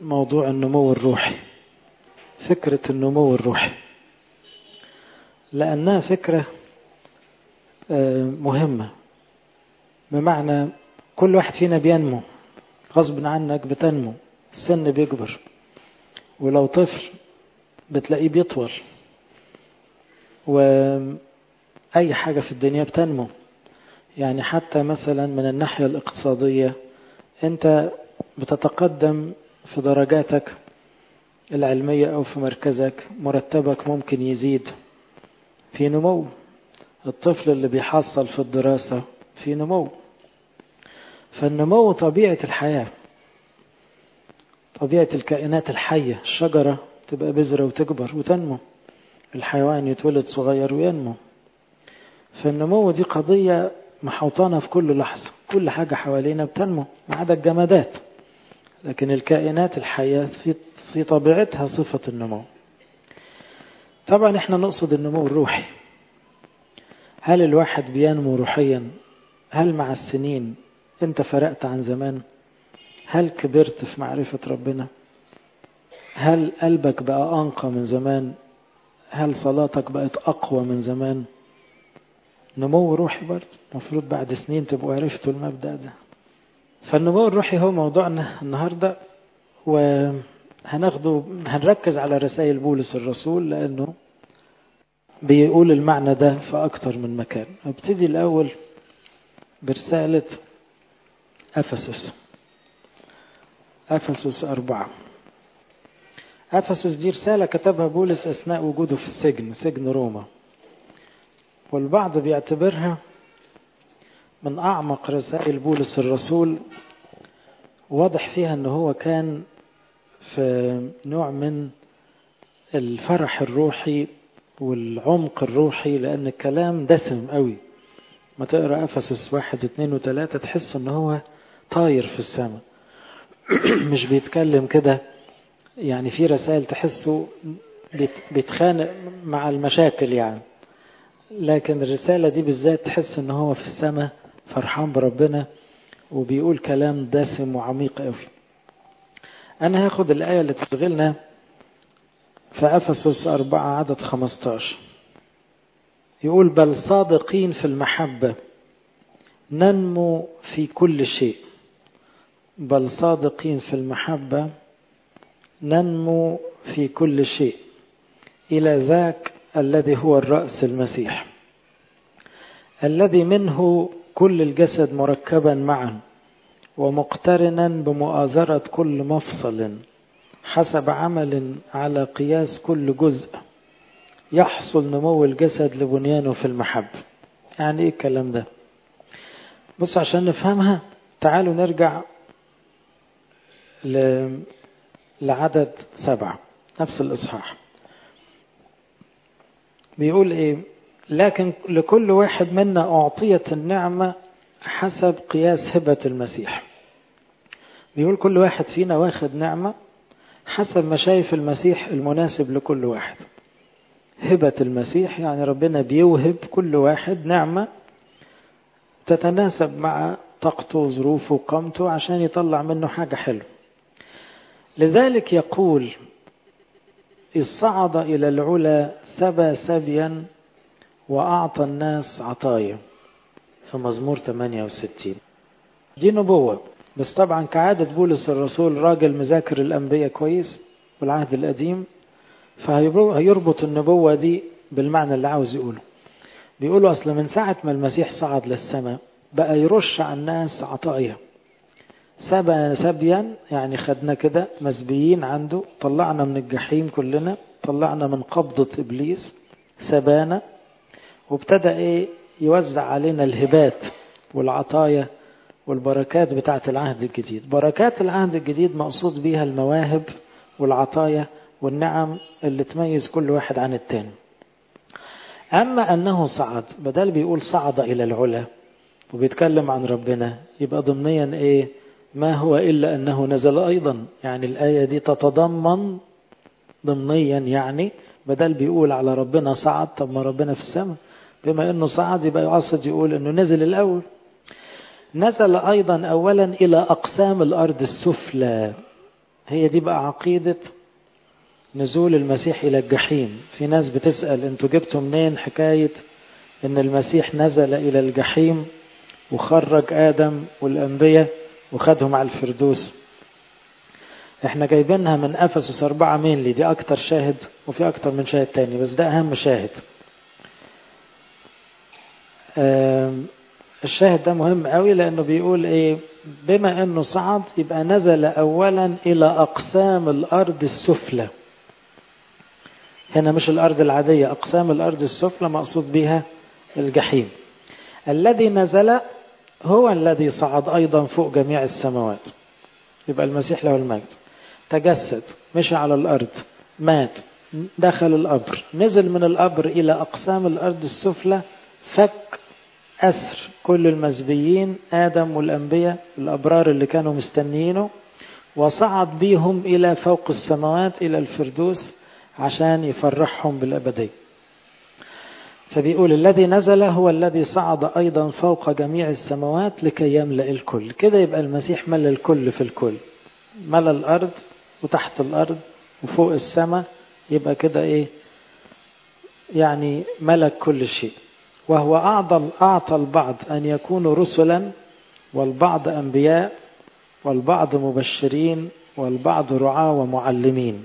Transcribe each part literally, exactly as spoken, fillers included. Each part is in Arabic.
موضوع النمو الروحي، فكرة النمو الروحي، لأنها فكرة مهمة. بمعنى كل واحد فينا بينمو غصب عنك، بتنمو، السن بيكبر، ولو طفل بتلاقيه بيطول، وأي حاجة في الدنيا بتنمو. يعني حتى مثلا من الناحية الاقتصادية أنت بتتقدم في درجاتك العلمية أو في مركزك، مرتبك ممكن يزيد، في نمو. الطفل اللي بيحصل في الدراسة في نمو. فالنمو طبيعة الحياة، طبيعة الكائنات الحية. الشجرة تبقى بذرة وتكبر وتنمو، الحيوان يتولد صغير وينمو. فالنمو دي قضية محوطانة في كل لحظة، كل حاجة حوالينا بتنمو ما عدا الجمادات، لكن الكائنات الحية في في طبيعتها صفة النمو. طبعا احنا نقصد النمو الروحي. هل الواحد بينمو روحيا؟ هل مع السنين انت فرقت عن زمان؟ هل كبرت في معرفة ربنا؟ هل قلبك بقى أنقى من زمان؟ هل صلاتك بقت أقوى من زمان؟ نمو روحي برضه، مفروض بعد سنين تبقوا عرفتوا المبدأ ده. فالنمو الروحي هو موضوعنا النهاردة، وهناخده هنركز على رسائل بولس الرسول لأنه بيقول المعنى ده في أكتر من مكان. ابتدي الأول برسالة أفسس، أفسس أربعة. أفسس دي رسالة كتبها بولس أثناء وجوده في السجن، سجن روما، والبعض بيعتبرها من أعمق رسائل بولس الرسول. واضح فيها أنه هو كان في نوع من الفرح الروحي والعمق الروحي، لأن الكلام دسم قوي. ما تقرأ أفسس واحد اثنين وثلاثة تحس أنه هو طاير في السماء مش بيتكلم كده. يعني في رسائل تحسه بيتخانق مع المشاكل يعني، لكن الرسالة دي بالذات تحس أنه هو في السماء فرحان بربنا وبيقول كلام دسم وعميق قوي. أنا هاخد الآية اللي تشغلنا في أفسس أربعة عدد خمستاشر. يقول: بل صادقين في المحبة ننمو في كل شيء. بل صادقين في المحبة ننمو في كل شيء إلى ذاك الذي هو الرأس، المسيح، الذي منه كل الجسد مركبا معا ومقترنا بمؤازرة كل مفصل حسب عمل على قياس كل جزء يحصل نمو الجسد لبنيانه في المحبة. يعني ايه الكلام ده؟ بص عشان نفهمها تعالوا نرجع ل... لعدد سبعة، نفس الإصحاح. بيقول ايه؟ لكن لكل واحد منا أعطيت النعمة حسب قياس هبة المسيح. بيقول كل واحد فينا واخد نعمة حسب ما شايف المسيح المناسب لكل واحد. هبة المسيح يعني ربنا بيوهب كل واحد نعمة تتناسب مع طاقته وظروفه وقامته عشان يطلع منه حاجة حلوة. لذلك يقول: إذ صعد إلى العلا سبى سبيا وأعطى الناس عطايا، في مزمور ثمانية وستين. دي نبوة، بس طبعا كعادة بولس الرسول راجل مذاكر الأنبياء كويس والعهد القديم، فهيربط النبوة دي بالمعنى اللي عاوز يقوله. بيقولوا أصلا من ساعة ما المسيح صعد للسماء بقى يرش على الناس عطايا. سبى سبيا يعني خدنا كده مسبيين عنده، طلعنا من الجحيم كلنا، طلعنا من قبضة إبليس، سبانا، وابتدى إيه يوزع علينا الهبات والعطايا والبركات بتاعة العهد الجديد. بركات العهد الجديد مقصود بيها المواهب والعطايا والنعم اللي تميز كل واحد عن التاني. أما أنه صعد، بدل بيقول صعد إلى العلا وبيتكلم عن ربنا، يبقى ضمنيا إيه؟ ما هو إلا أنه نزل أيضا. يعني الآية دي تتضمن ضمنيا، يعني بدل بيقول على ربنا صعد، طب ما ربنا في السماء، بما أنه صعد يبقى يقصد يقول أنه نزل الأول. نزل أيضا أولا إلى أقسام الأرض السفلى. هي دي بقى عقيدة نزول المسيح إلى الجحيم. في ناس بتسأل انتوا جبتوا منين حكاية ان المسيح نزل إلى الجحيم وخرج آدم والأنبياء وخدهم على الفردوس؟ احنا جايبينها من أفسس أربعة مينلي، دي أكتر شاهد وفي أكتر من شاهد تاني بس ده أهم شاهد. الشاهد ده مهم قوي لأنه بيقول إيه؟ بما أنه صعد يبقى نزل أولا إلى أقسام الأرض السفلى. هنا مش الأرض العادية، أقسام الأرض السفلى مقصود بها الجحيم. الذي نزل هو الذي صعد أيضا فوق جميع السماوات. يبقى المسيح له المجد تجسد، مشي على الأرض، مات، دخل القبر، نزل من القبر إلى أقسام الأرض السفلى، فك أسر كل المسبيين آدم والأنبياء الأبرار اللي كانوا مستنيينه، وصعد بيهم إلى فوق السماوات إلى الفردوس عشان يفرحهم بالأبدية. فبيقول الذي نزل هو الذي صعد أيضا فوق جميع السماوات لكي يملأ الكل. كده يبقى المسيح ملأ الكل في الكل، ملأ الأرض وتحت الأرض وفوق السماء. يبقى كده إيه؟ يعني ملك كل شيء. وهو أعطى أعطى البعض أن يكونوا رسلا، والبعض أنبياء، والبعض مبشرين، والبعض رعاة ومعلمين.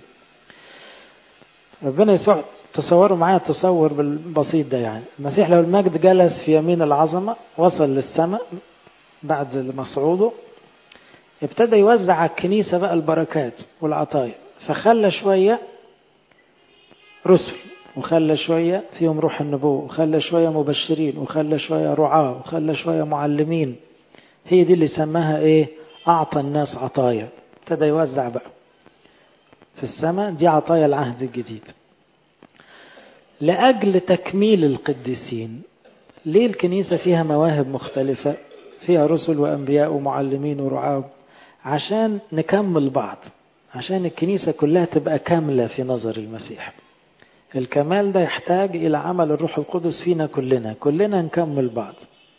ربنا يسوع تصوروا معايا التصور بالبسيط ده. يعني المسيح لو المجد جلس في يمين العظمة، وصل للسماء بعد مصعوده، ابتدى يوزع على الكنيسة بقى البركات والعطايا، فخلى شوية رسل، وخلى شوية فيهم روح النبوة، وخلى شوية مبشرين، وخلى شوية رعاة، وخلى شوية معلمين. هي دي اللي سماها ايه؟ أعطى الناس عطايا. ابتدى يوزع بقى في السماء. دي عطايا العهد الجديد لأجل تكميل القديسين. ليه الكنيسة فيها مواهب مختلفة، فيها رسل وأنبياء ومعلمين ورعاة؟ عشان نكمل بعض، عشان الكنيسة كلها تبقى كاملة في نظر المسيح. الكمال ده يحتاج إلى عمل الروح القدس فينا كلنا، كلنا نكمل بعض.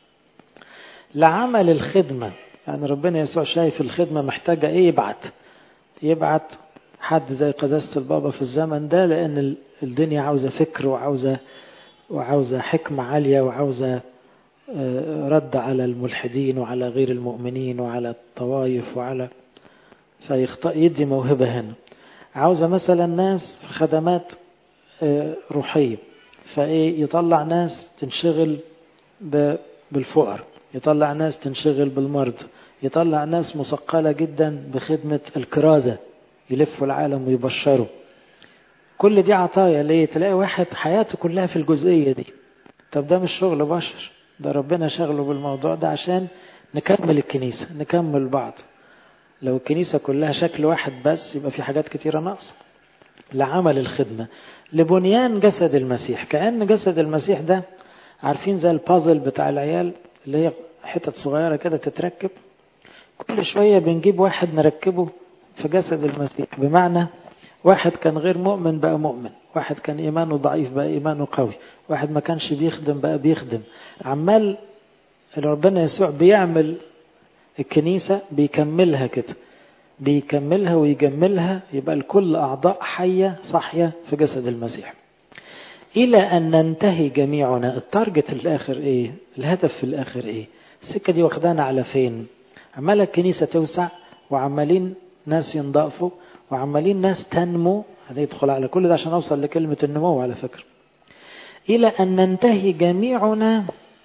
لعمل الخدمة، يعني ربنا يسوع شايف الخدمة محتاجة إيه؟ يبعت يبعت حد زي قداسة البابا في الزمن ده، لأن الدنيا عاوزة فكر وعاوزة وعاوزة حكمة عالية، وعاوزة رد على الملحدين وعلى غير المؤمنين وعلى الطوائف وعلى فيدي موهبة هنا. عاوزة مثلا ناس في خدمات روحية، فإيه؟ يطلع ناس تنشغل بالفقر، يطلع ناس تنشغل بالمرض، يطلع ناس مثقلة جدا بخدمة الكرازة، يلفوا العالم ويبشروا. كل دي عطايا. ليه؟ تلاقي واحد حياته كلها في الجزئية دي. طب ده مش شغل بشر، ده ربنا شغله بالموضوع ده عشان نكمل الكنيسة، نكمل بعض. لو الكنيسة كلها شكل واحد بس يبقى في حاجات كتيرة ناقصة. لعمل الخدمة، لبنيان جسد المسيح. كأن جسد المسيح ده عارفين زي البازل بتاع العيال اللي هي حتت صغيرة كده تتركب، كل شوية بنجيب واحد نركبه في جسد المسيح. بمعنى واحد كان غير مؤمن بقى مؤمن، واحد كان إيمانه ضعيف بقى إيمانه قوي، واحد ما كانش بيخدم بقى بيخدم. عمال ربنا يسوع بيعمل الكنيسة، بيكملها كده، بيكملها ويجملها، يبقى الكل أعضاء حية صحية في جسد المسيح إلى أن ننتهي جميعنا. التارجت الآخر إيه؟ الهدف في الآخر إيه؟ السكة دي واخدانا على فين؟ عمالة الكنيسة توسع، وعمالين ناس ينضافوا، وعمالين ناس تنمو. هندخل على كل ده عشان أوصل لكلمة النمو على فكرة. إلى أن ننتهي جميعنا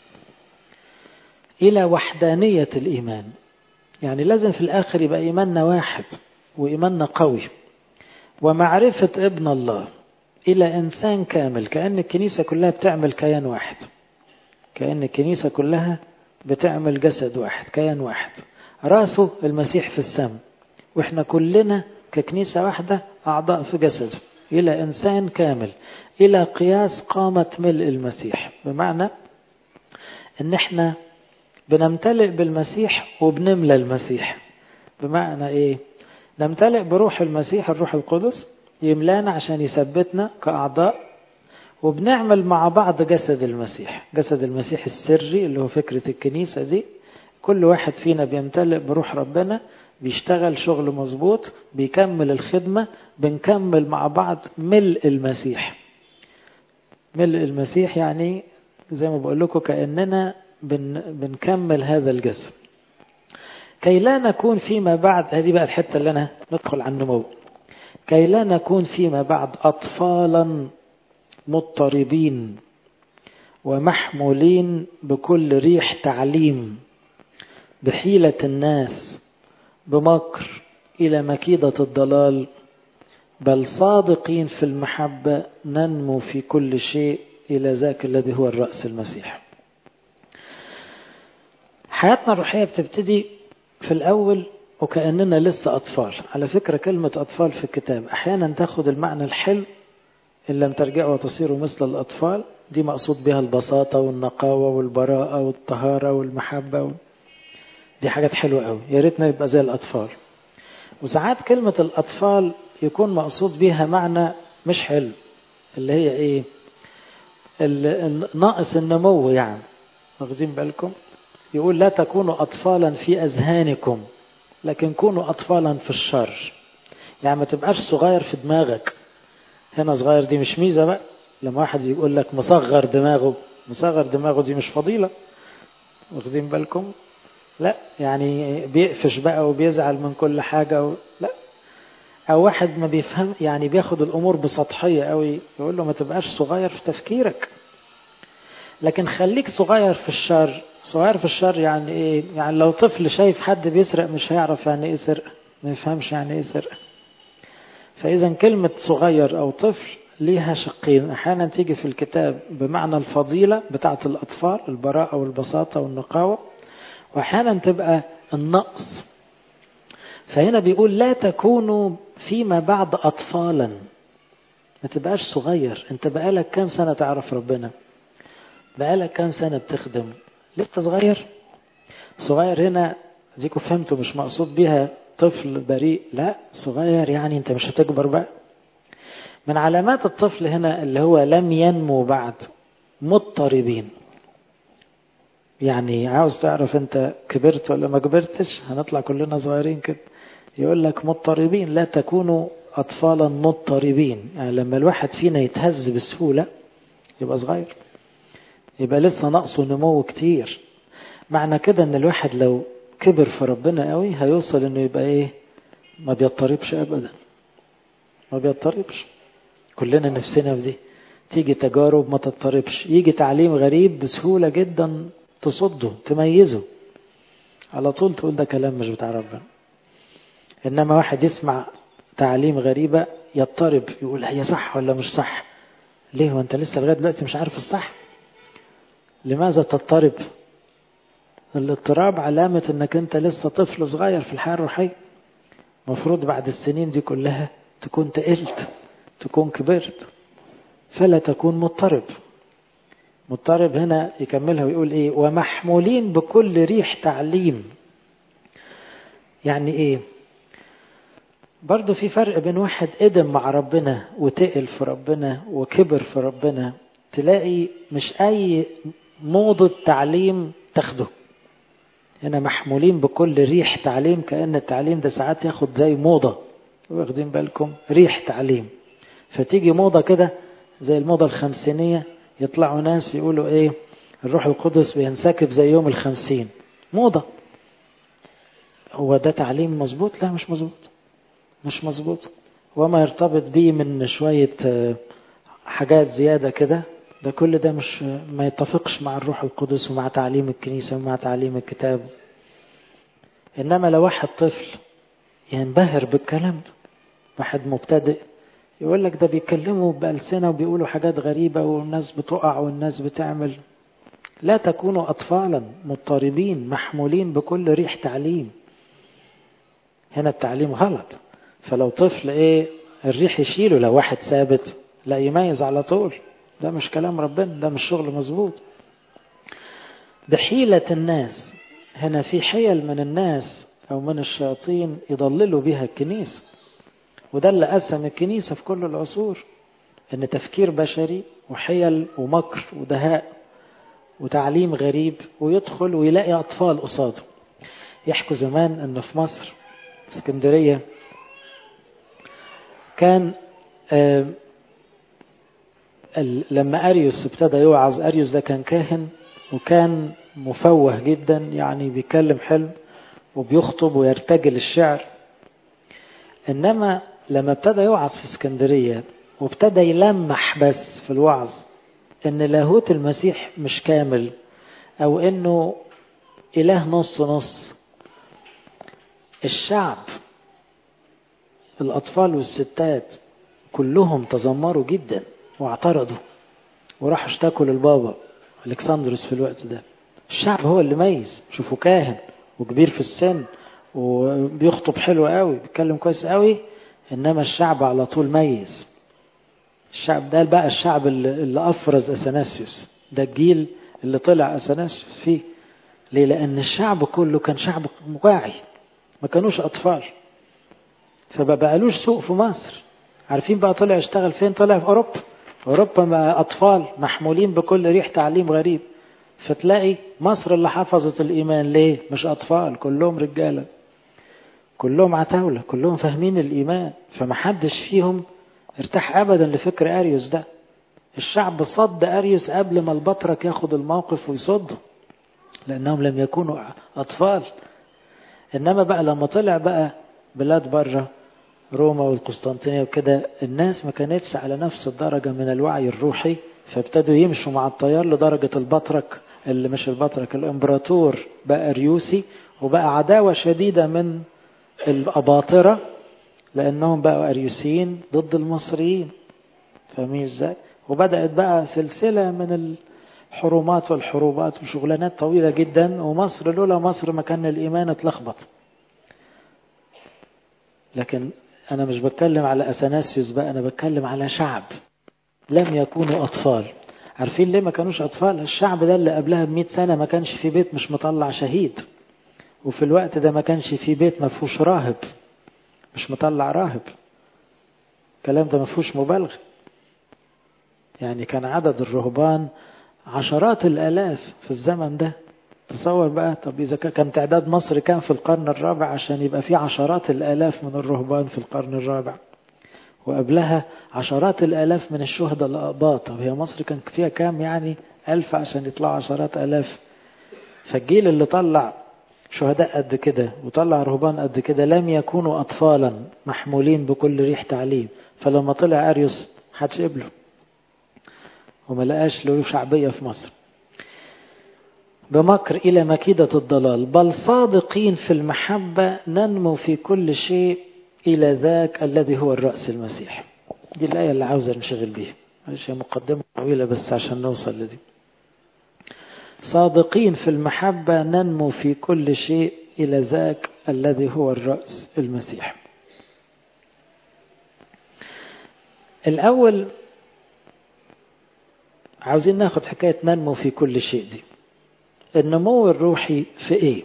إلى وحدانية الإيمان. يعني لازم في الآخر يبقى إيماننا واحد، وإيماننا قوي، ومعرفة ابن الله إلى إنسان كامل. كأن الكنيسة كلها بتعمل كيان واحد، كأن الكنيسة كلها بتعمل جسد واحد، كيان واحد، رأسه المسيح في السماء، وإحنا كلنا ككنيسة واحدة أعضاء في جسده، إلى إنسان كامل، إلى قياس قامة ملء المسيح. بمعنى إن إحنا بنمتلئ بالمسيح وبنملى المسيح. بمعنى إيه؟ نمتلئ بروح المسيح الروح القدس يملانا عشان يثبتنا كأعضاء، وبنعمل مع بعض جسد المسيح، جسد المسيح السري اللي هو فكرة الكنيسة دي. كل واحد فينا بيمتلئ بروح ربنا، بيشتغل شغل مظبوط، بيكمل الخدمة، بنكمل مع بعض ملء المسيح. ملء المسيح يعني زي ما بقول لكم كأننا بن بنكمل هذا الجسد. كي لا نكون فيما بعد، هذه بقى الحتة اللي أنا ندخل على النمو، كي لا نكون فيما بعد أطفالا مضطربين ومحمولين بكل ريح تعليم بحيلة الناس بمكر إلى مكيدة الضلال، بل صادقين في المحبة ننمو في كل شيء إلى ذاك الذي هو الرأس المسيح. حياتنا الروحية بتبتدي في الأول وكأننا لسه أطفال. على فكرة كلمة أطفال في الكتاب أحيانا تاخد المعنى الحلو، إن لم ترجعوا وتصيروا مثل الأطفال، دي مقصود بها البساطة والنقاوة والبراءة والطهارة والمحبة و... دي حاجات حلوة قوي، يا ريتنا يبقى زي الأطفال. وساعات كلمة الأطفال يكون مقصود بها معنى مش حلو، اللي هي إيه؟ ناقص النمو يعني. واخدين بالكم؟ يقول لا تكونوا أطفالا في أذهانكم لكن كونوا أطفالا في الشر. يعني ما تبقاش صغير في دماغك. هنا صغير دي مش ميزة بقى. لما واحد يقول لك مصغر دماغه، مصغر دماغه دي مش فضيلة. واخدين بالكم؟ لا يعني بيقفش بقى وبيزعل من كل حاجة و... لا. أو واحد ما بيفهم يعني بياخد الأمور بسطحية قوي، يقول له ما تبقاش صغير في تفكيرك لكن خليك صغير في الشر. صغير في الشر يعني ايه؟ يعني لو طفل شايف حد بيسرق مش هيعرف يعني ايه سرقة، ما يفهمش يعني ايه سرقة. فإذا كلمة صغير أو طفل ليها شقين، أحيانا تيجي في الكتاب بمعنى الفضيلة بتاعة الأطفال، البراءة والبساطة والنقاوة، وأحيانا تبقى النقص. فهنا بيقول لا تكونوا فيما بعد أطفالا. ما تبقاش صغير. انت بقالك كام سنة تعرف ربنا؟ بقالك كام سنة بتخدم؟ لسه صغير. صغير هنا ديكوا فهمتوا مش مقصود بيها طفل بريء، لا، صغير يعني انت مش هتكبر بقى. من علامات الطفل هنا اللي هو لم ينمو بعد، مضطربين. يعني عاوز تعرف انت كبرت ولا ما كبرتش؟ هنطلع كلنا صغيرين كده. يقول لك مضطربين، لا تكونوا أطفالا مضطربين. يعني لما الواحد فينا يتهز بسهولة يبقى صغير، يبقى لسه نقصه نمو كتير. معنى كده ان الواحد لو كبر في ربنا قوي هيوصل انه يبقى ايه؟ ما بيضطربش ابدا، ما بيضطربش. كلنا نفسنا في دي. تيجي تجارب ما تضطربش، يجي تعليم غريب بسهولة جدا تصده تميزه على طول، تقول ده كلام مش بتاع ربنا. انما واحد يسمع تعليم غريبة يضطرب، يقول هي صح ولا مش صح؟ ليه؟ وانت لسه لغاية دلوقتي مش عارف الصح. لماذا تضطرب؟ الاضطراب علامة انك انت لسه طفل صغير في الحياة الروحية. مفروض بعد السنين دي كلها تكون تقلت، تكون كبرت. فلا تكون مضطرب. مضطرب هنا يكملها ويقول ايه؟ ومحمولين بكل ريح تعليم. يعني ايه؟ برضو في فرق بين واحد قدم مع ربنا وتقل في ربنا وكبر في ربنا. تلاقي مش اي موضة تعليم تاخده. هنا محمولين بكل ريح تعليم، كأن التعليم ده ساعات ياخد زي موضة. واخدين بالكم؟ ريح تعليم. فتيجي موضة كده زي الموضة الخمسينية، يطلعوا ناس يقولوا ايه؟ الروح القدس بينسكب زي يوم الخمسين. موضة. هو ده تعليم مظبوط؟ لا، مش مظبوط، مش مظبوط. وما يرتبط بيه من شوية حاجات زيادة كده، ده كل ده مش ما يتفقش مع الروح القدس ومع تعليم الكنيسة ومع تعليم الكتاب. إنما لو واحد طفل ينبهر بالكلام ده، واحد مبتدئ يقول لك ده بيتكلموا بألسنة وبيقولوا حاجات غريبة والناس بتقع والناس بتعمل. لا تكونوا أطفالا مضطربين محمولين بكل ريح تعليم. هنا التعليم غلط. فلو طفل ايه الريح يشيله، لو واحد ثابت لا يميز على طول. ده مش كلام ربنا، ده مش شغل مظبوط. بحيلة الناس. هنا في حيل من الناس او من الشياطين يضللوا بها الكنيسة. وده اللي قسم الكنيسة في كل العصور، ان تفكير بشري وحيل ومكر ودهاء وتعليم غريب، ويدخل ويلاقي اطفال قصاده. يحكوا زمان ان في مصر اسكندرية كان آه لما أريوس ابتدى يوعظ، أريوس ده كان كاهن وكان مفوه جدا، يعني بيكلم حلو وبيخطب ويرتجل الشعر. إنما لما ابتدى يوعظ في اسكندرية وابتدى يلمح بس في الوعظ إن لاهوت المسيح مش كامل، أو إنه إله نص نص، الشعب الأطفال والستات كلهم تذمروا جدا واعترضوا وراحوا اشتكوا للبابا الكسندروس في الوقت ده. الشعب هو اللي ميز، شوفوا كاهن وكبير في السن وبيخطب حلو قوي بيتكلم كويس قوي، انما الشعب على طول ميز. الشعب ده بقى الشعب اللي, اللي افرز اثناسيوس، ده الجيل اللي طلع اثناسيوس فيه. ليه؟ لان الشعب كله كان شعب واعي، ما كانوش اطفال، فما بقالوش سوق في مصر. عارفين بقى طلع يشتغل فين؟ طلع في اوروبا. اوروبا ما اطفال محمولين بكل ريح تعليم غريب، فتلاقي مصر اللي حفظت الايمان ليه؟ مش اطفال، كلهم رجاله، كلهم عتاوله، كلهم فاهمين الايمان، فمحدش فيهم ارتاح ابدا لفكر اريوس ده. الشعب صد اريوس قبل ما البطرك ياخد الموقف ويصده، لانهم لم يكونوا اطفال. انما بقى لما طلع بقى بلاد بره روما والقسطنطينية وكده، الناس ما كانتش على نفس الدرجة من الوعي الروحي، فابتدوا يمشوا مع التيار لدرجة البطرك اللي مش البطرك الامبراطور بقى اريوسي، وبقى عداوة شديدة من الأباطرة لأنهم بقوا أريوسيين ضد المصريين. فاهمين ازاي؟ وبدأت بقى سلسلة من الحرومات والحروبات وشغلانات طويلة جدا، ومصر لولا مصر ما كان الإيمان اتلخبط. لكن أنا مش بتكلم على أثناسيوس بقى، أنا بتكلم على شعب لم يكونوا أطفال. عارفين ليه ما كانوش أطفال؟ الشعب ده اللي قبلها بمئة سنة ما كانش في بيت مش مطلع شهيد، وفي الوقت ده ما كانش في بيت ما فيهوش راهب مش مطلع راهب. الكلام ده ما فيهوش مبالغة، يعني كان عدد الرهبان عشرات الآلاف في الزمن ده. تصور بقى، طب إذا كان تعداد مصر كان في القرن الرابع عشان يبقى في عشرات الآلاف من الرهبان في القرن الرابع، وقبلها عشرات الآلاف من الشهداء الأقباط. طب هي مصر كان فيها كام؟ يعني ألف عشان يطلعوا عشرات آلاف. فالجيل اللي طلع شهداء قد كده وطلع رهبان قد كده لم يكونوا أطفالا محمولين بكل ريح تعليم. فلما طلع أريوس حدش قبله وما لقاش له شعبية في مصر. بمكر إلى مكيدة الضلال، بل صادقين في المحبة ننمو في كل شيء إلى ذاك الذي هو الرأس المسيح. دي الآية اللي عاوزة نشغل بيها، معلش هي مقدمة طويلة بس عشان نوصل لدي. صادقين في المحبة ننمو في كل شيء إلى ذاك الذي هو الرأس المسيح. الأول عاوزين ناخد حكاية ننمو في كل شيء دي. النمو الروحي في إيه؟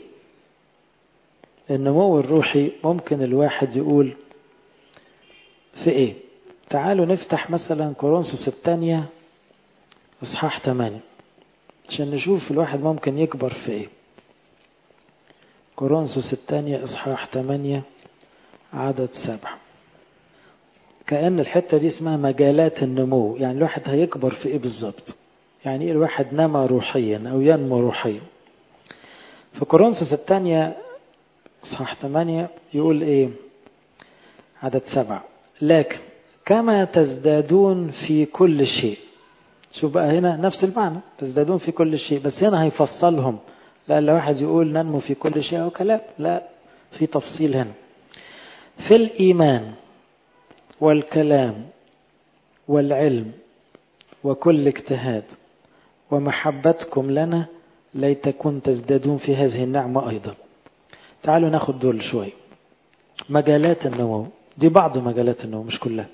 النمو الروحي ممكن الواحد يقول في إيه؟ تعالوا نفتح مثلا كورنثوس الثانية إصحاح ثمانية عشان نشوف الواحد ممكن يكبر في إيه. كورنثوس الثانية إصحاح ثمانية عدد سبعة. كأن الحتة دي اسمها مجالات النمو، يعني الواحد هيكبر في إيه بالظبط؟ يعني إيه الواحد نما روحيا أو ينمو روحيا؟ في كورنثوس الثانية إصحاح ثمانية يقول إيه؟ عدد سبعة: لكن كما تزدادون في كل شيء. شوف بقى هنا نفس المعنى، تزدادون في كل شيء، بس هنا هيفصلهم. لا لا واحد يقول ننمو في كل شيء أو كلام، لا، في تفصيل هنا. في الإيمان والكلام والعلم وكل اجتهاد ومحبتكم لنا ليتكن تزدادون في هذه النعمة أيضا. تعالوا ناخد دول شوي. مجالات النمو دي بعض مجالات النمو مش كلها،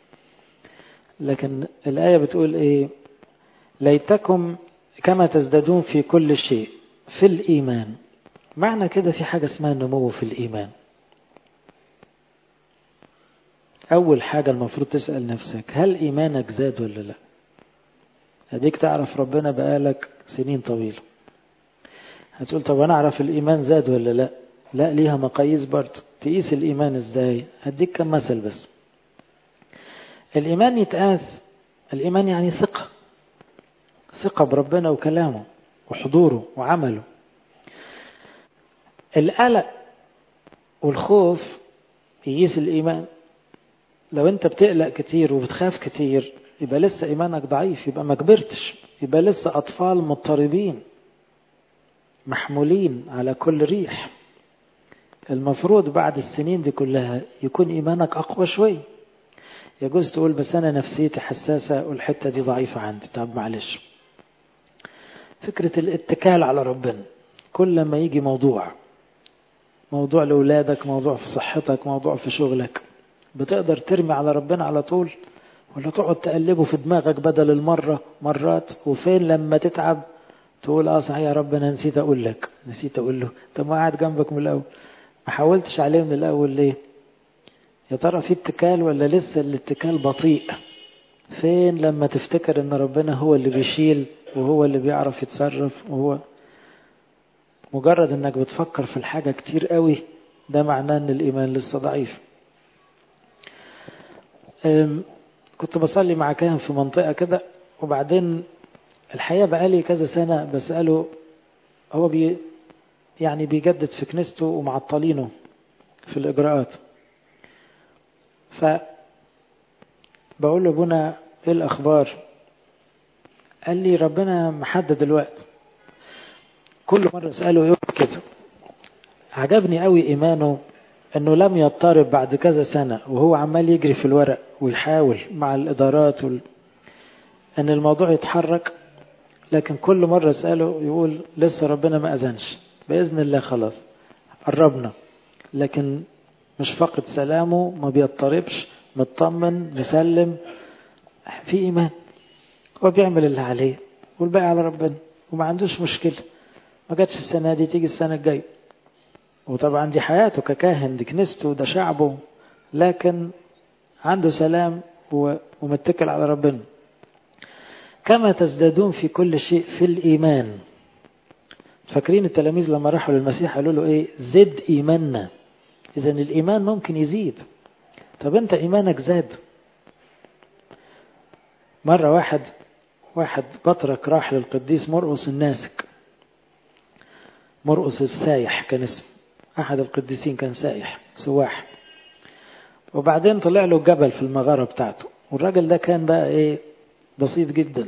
لكن الآية بتقول إيه؟ ليتكم كما تزدادون في كل شيء في الإيمان. معنى كده في حاجة اسمها النمو في الإيمان. أول حاجة المفروض تسأل نفسك، هل إيمانك زاد ولا لا؟ هديك تعرف ربنا بقالك سنين طويلة، هتقول طب أنا أعرف الإيمان زاد ولا لا؟ لا، ليها مقاييس برضه. تقيس الإيمان إزاي؟ هديك كم مثل بس. الإيمان يتقاس، الإيمان يعني ثقة، ثقة بربنا وكلامه وحضوره وعمله. القلق والخوف يقيس الإيمان. لو أنت بتقلق كتير وبتخاف كتير يبقى لسه إيمانك ضعيف، يبقى ما كبرتش، يبقى لسه أطفال مضطربين محمولين على كل ريح. المفروض بعد السنين دي كلها يكون إيمانك أقوى شوي. يجوز تقول بس أنا نفسيتي حساسة والحتة دي ضعيفة عندي. طب معلش، فكرة الاتكال على ربنا. كل ما يجي موضوع، موضوع لأولادك، موضوع في صحتك، موضوع في شغلك، بتقدر ترمي على ربنا على طول، ولا تقعد تقلبه في دماغك بدل المرة مرات؟ وفين لما تتعب تقول اه صحيح يا رب انا نسيت اقول لك، نسيت اقول له. طب ما قاعد جنبك من الاول، ما حاولتش عليه من الاول ليه؟ يا ترى في اتكال ولا لسه الاتكال بطيء؟ فين لما تفتكر ان ربنا هو اللي بيشيل وهو اللي بيعرف يتصرف؟ وهو مجرد انك بتفكر في الحاجة كتير قوي، ده معناه ان الايمان لسه ضعيف. كنت بصلي مع كاهن في منطقة كده، وبعدين الحقيقة بقالي كذا سنة بسأله، هو بي يعني بيجدد في كنيسته ومعطلينه في الإجراءات. فبقول له ابونا ايه الأخبار؟ قال لي ربنا محدد الوقت. كل مرة أسأله يقول كده. عجبني قوي إيمانه أنه لم يضطرب بعد كذا سنة وهو عمال يجري في الورق ويحاول مع الإدارات وال... أن الموضوع يتحرك. لكن كل مرة أسأله يقول لسه ربنا ما أذنش، بإذن الله خلاص قربنا. لكن مش فقد سلامه، ما بيضطربش، مطمن، مسلم، في إيمان. هو بيعمل اللي عليه والباقي على ربنا، وما عندوش مشكلة. ما جاتش السنة دي تيجي السنة الجاية. وطبعا دي حياته ككاهن، دي كنيسته، ده شعبه، لكن عنده سلام ومتكل على ربنا. كما تزدادون في كل شيء في الإيمان. فاكرين التلاميذ لما راحوا للمسيح قالوا له ايه؟ زد إيماننا. إذا الإيمان ممكن يزيد. طب أنت إيمانك زاد. مرة واحد واحد بطرك راح للقديس مرقس الناسك. مرقس السايح كان اسمه، أحد القديسين، كان سايح سواح. وبعدين طلع له جبل في المغارة بتاعته، والراجل ده كان بقى ايه؟ بسيط جدا.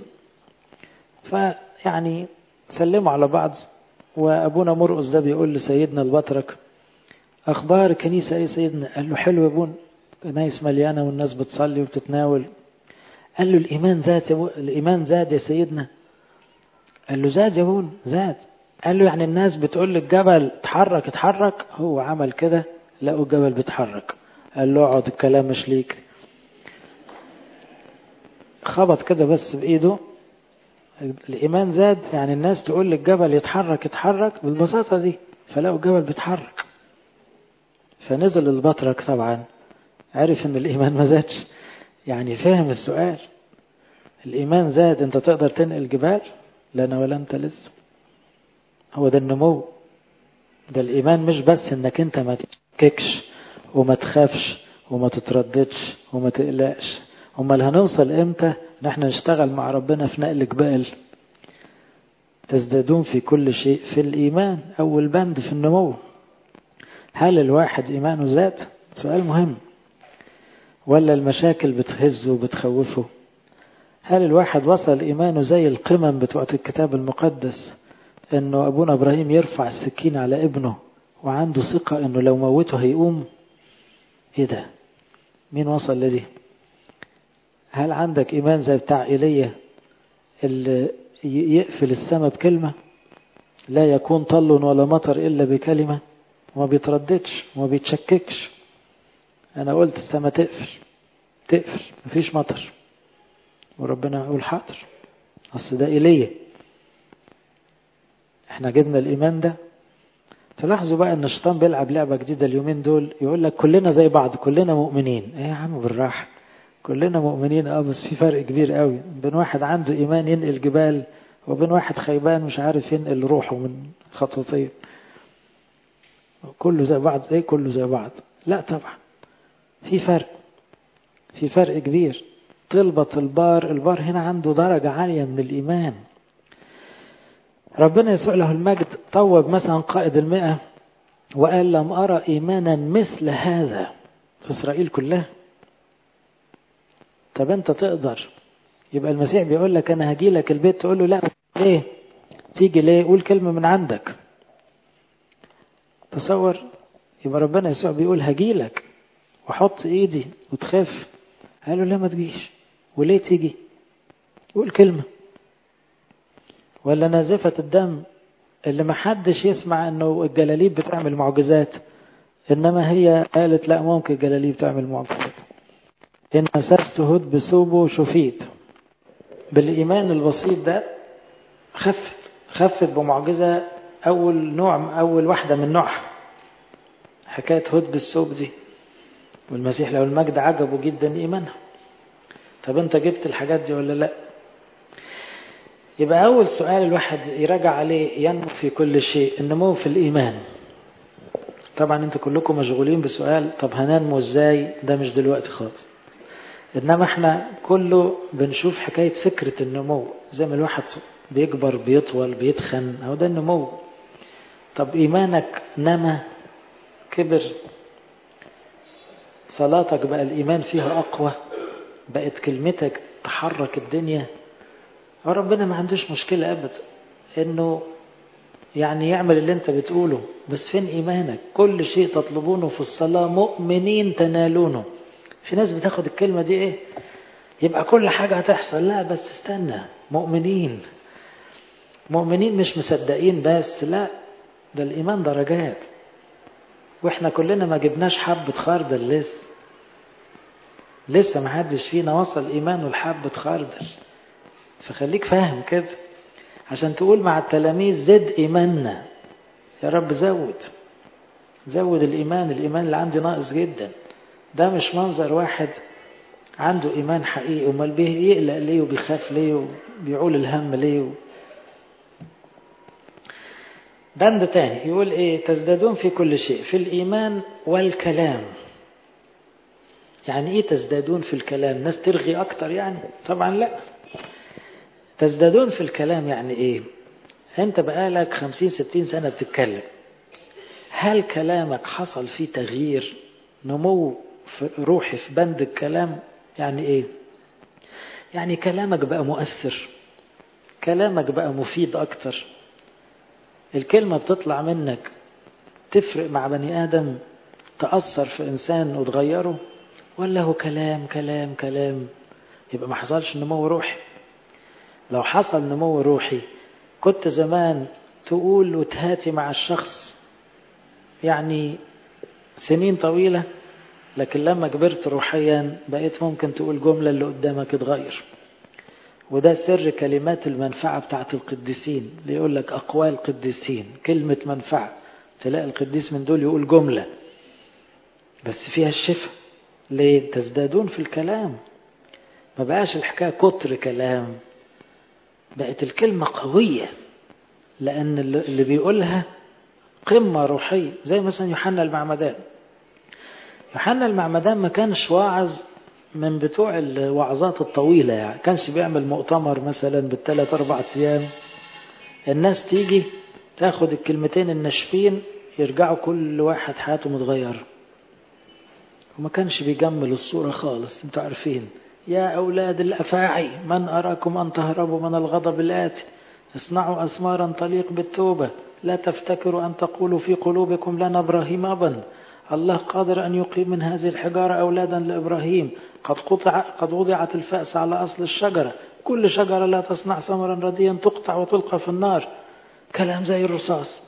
فيعني سلموا على بعض، وأبونا مرقس ده بيقول لسيدنا البطرك أخبار الكنيسة ايه سيدنا؟ قال له حلو يا ابونا، كنايس مليانة والناس بتصلي وبتتناول. قال له الإيمان زاد يا ابونا، الإيمان زاد يا سيدنا. قال له زاد يا ابونا، زاد. قال له يعني الناس بتقول للجبل اتحرك اتحرك، هو عمل كده لقوا الجبل بيتحرك. قال له اقعد، الكلام مش ليك. خبط كده بس بإيده، الإيمان زاد. يعني الناس تقول للجبل يتحرك يتحرك بالبساطة دي، فلقوا الجبل بيتحرك. فنزل البطرك طبعا عرف ان الإيمان ما زادش، يعني فهم السؤال. الإيمان زاد، انت تقدر تنقل جبال؟ لا أنا ولا انت لسه. هو ده النمو. ده الإيمان مش بس انك انت ما تشككش وما تخافش وما تترددش وما تقلقش. امال هنوصل امتى نحن نشتغل مع ربنا في نقل جبال؟ تزدادون في كل شيء في الإيمان، أول بند في النمو. هل الواحد إيمانه زاد؟ سؤال مهم. ولا المشاكل بتهزه وبتخوفه؟ هل الواحد وصل إيمانه زي القمم بتوع الكتاب المقدس، إنه أبونا إبراهيم يرفع السكين على ابنه وعنده ثقة إنه لو موته هيقوم؟ إيه ده؟ مين وصل لدي؟ هل عندك إيمان زي بتاع إيليا اللي يقفل السماء بكلمة؟ لا يكون طل ولا مطر إلا بكلمة، وما بيترددش وما بيتشككش. أنا قلت السماء تقفل تقفل مفيش مطر، وربنا يقول حاضر. أصل ده إيليا. احنا جبنا الإيمان ده. تلاحظوا بقى ان الشيطان بيلعب لعبة جديدة اليومين دول، يقول لك كلنا زي بعض، كلنا مؤمنين. ايه يا عم بالراحة، كلنا مؤمنين اه بس في فرق كبير قوي بين واحد عنده ايمان ينقل جبال وبين واحد خيبان مش عارف ينقل روحه من خطوتين. كله زي بعض. ايه كله زي بعض؟ لا طبعا، في فرق، في فرق كبير. طلبة البار، البار هنا عنده درجة عالية من الإيمان. ربنا يسوع له المجد طوب مثلا قائد المئة وقال لم أرى إيمانا مثل هذا في إسرائيل كلها. طب أنت تقدر؟ يبقى المسيح بيقول لك أنا هجي لك البيت، تقول له لا ليه؟ تيجي ليه؟ قول كلمة من عندك. تصور، يبقى ربنا يسوع بيقول هجي لك وحط إيدي وتخاف. قالوا لا ما تجيش. وليه تيجي؟ قول كلمة. ولا نازفة الدم اللي ما حدش يسمع انه الجلاليب بتعمل معجزات، انما هي قالت لا ممكن الجلاليب تعمل معجزات. ان مسست هد بثوبه شفيت. بالايمان البسيط ده خفت خفت بمعجزة اول نوع، اول واحدة من نوعها، حكاية هد بالثوب دي. والمسيح له المجد عجبه جدا ايمانها. طب انت جبت الحاجات دي ولا لا؟ يبقى أول سؤال الواحد يراجع عليه، ينمو في كل شيء، النمو في الإيمان. طبعا انتوا كلكم مشغولين بسؤال طب هننمو ازاي، ده مش دلوقتي خالص. إنما احنا كله بنشوف حكاية فكرة النمو، زي ما الواحد بيكبر بيطول بيتخن، أو ده النمو. طب إيمانك نما كبر، صلاتك بقى الإيمان فيها أقوى، بقت كلمتك تحرك الدنيا. وربنا ما عندوش مشكلة أبدا إنه يعني يعمل اللي انت بتقوله، بس فين إيمانك؟ كل شيء تطلبونه في الصلاة مؤمنين تنالونه. في ناس بتاخد الكلمة دي ايه، يبقى كل حاجة هتحصل. لا بس استنى، مؤمنين مؤمنين مش مصدقين بس، لا ده الإيمان درجات. واحنا كلنا ما جبناش حبة خردل لسه، لسه ما حدش فينا وصل إيمانه لحبة خردل. فخليك فاهم كده عشان تقول مع التلاميذ زد إيماننا يا رب، زود زود الإيمان. الإيمان اللي عندي ناقص جدا. ده مش منظر واحد عنده إيمان حقيقي امال بيه يقلق ليه وبيخاف ليه وبيعول الهم ليه. بند تاني يقول ايه؟ تزدادون في كل شيء في الإيمان والكلام. يعني ايه تزدادون في الكلام؟ ناس ترغي اكتر يعني؟ طبعا لا. تزدادون في الكلام يعني ايه؟ انت بقالك خمسين ستين سنة بتتكلم، هل كلامك حصل فيه تغيير، نمو روحي في بند الكلام؟ يعني ايه؟ يعني كلامك بقى مؤثر، كلامك بقى مفيد اكتر، الكلمة بتطلع منك تفرق مع بني آدم، تأثر في إنسان وتغيره، ولا هو كلام كلام كلام؟ يبقى ما حصلش نمو روحي. لو حصل نمو روحي كنت زمان تقول وتهاتي مع الشخص يعني سنين طويلة، لكن لما كبرت روحيا بقيت ممكن تقول جملة اللي قدامك اتغير. وده سر كلمات المنفعة بتاعت القديسين، اللي يقول لك أقوال القديسين كلمة منفعة، تلاقي القديس من دول يقول جملة بس فيها الشفاء. ليه؟ تزدادون في الكلام. ما بقاش الحكاية كتر كلام، بقت الكلمة قوية لأن اللي بيقولها قمة روحية. زي مثلا يوحنا المعمدان. يوحنا المعمدان ما كانش واعظ من بتوع الوعظات الطويلة، يعني كانش بيعمل مؤتمر مثلا بالثلاث أربع أيام الناس تيجي تاخد الكلمتين الناشفين يرجعوا كل واحد حياته متغيرة. وما كانش بيجمل الصورة خالص. انتوا عارفين يا أولاد الأفاعي من أراكم أن تهربوا من الغضب الآتي، اصنعوا أسمارا تليق بالتوبة، لا تفتكروا أن تقولوا في قلوبكم لنا إبراهيم أبا، الله قادر أن يقيم من هذه الحجارة أولادا لإبراهيم، قد قطع قد وضعت الفأس على أصل الشجرة، كل شجرة لا تصنع ثمرا رديا تقطع وتلقى في النار. كلام زي الرصاص،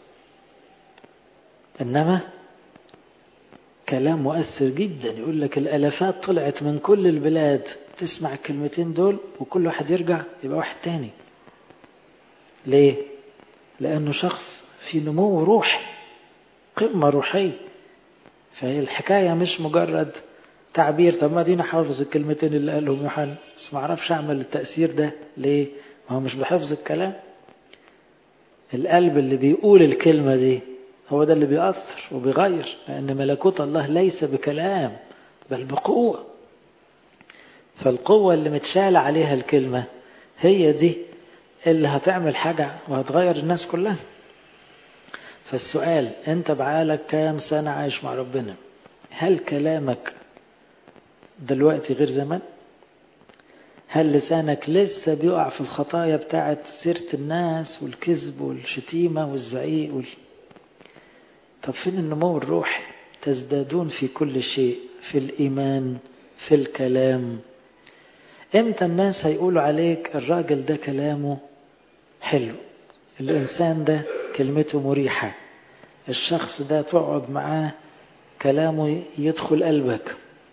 إنما كلام مؤثر جدا. يقول لك الألفات طلعت من كل البلاد تسمع الكلمتين دول، وكل واحد يرجع يبقى واحد تاني. ليه؟ لأنه شخص في نمو روحي، قمة روحية. فهي الحكاية مش مجرد تعبير. طب ما دينا حافظ الكلمتين اللي قالهم يوحنا بس ما عرفش أعمل التأثير ده. ليه؟ ما هو مش بحفظ الكلام. القلب اللي بيقول الكلمة دي هو ده اللي بيأثر وبيغير، لأن ملكوت الله ليس بكلام بل بقوة. فالقوة اللي متشالة عليها الكلمة هي دي اللي هتعمل حاجة وهتغير الناس كلها. فالسؤال، انت بقالك كام سنة عايش مع ربنا؟ هل كلامك دلوقتي غير زمان؟ هل لسانك لسه بيقع في الخطايا بتاعت سيرة الناس والكذب والشتيمة والزعيق وال... طب فين النمو الروحي؟ تزدادون في كل شيء، في الإيمان، في الكلام. امتى الناس هيقولوا عليك الراجل ده كلامه حلو، الإنسان ده كلمته مريحة، الشخص ده تقعد معاه كلامه يدخل قلبك؟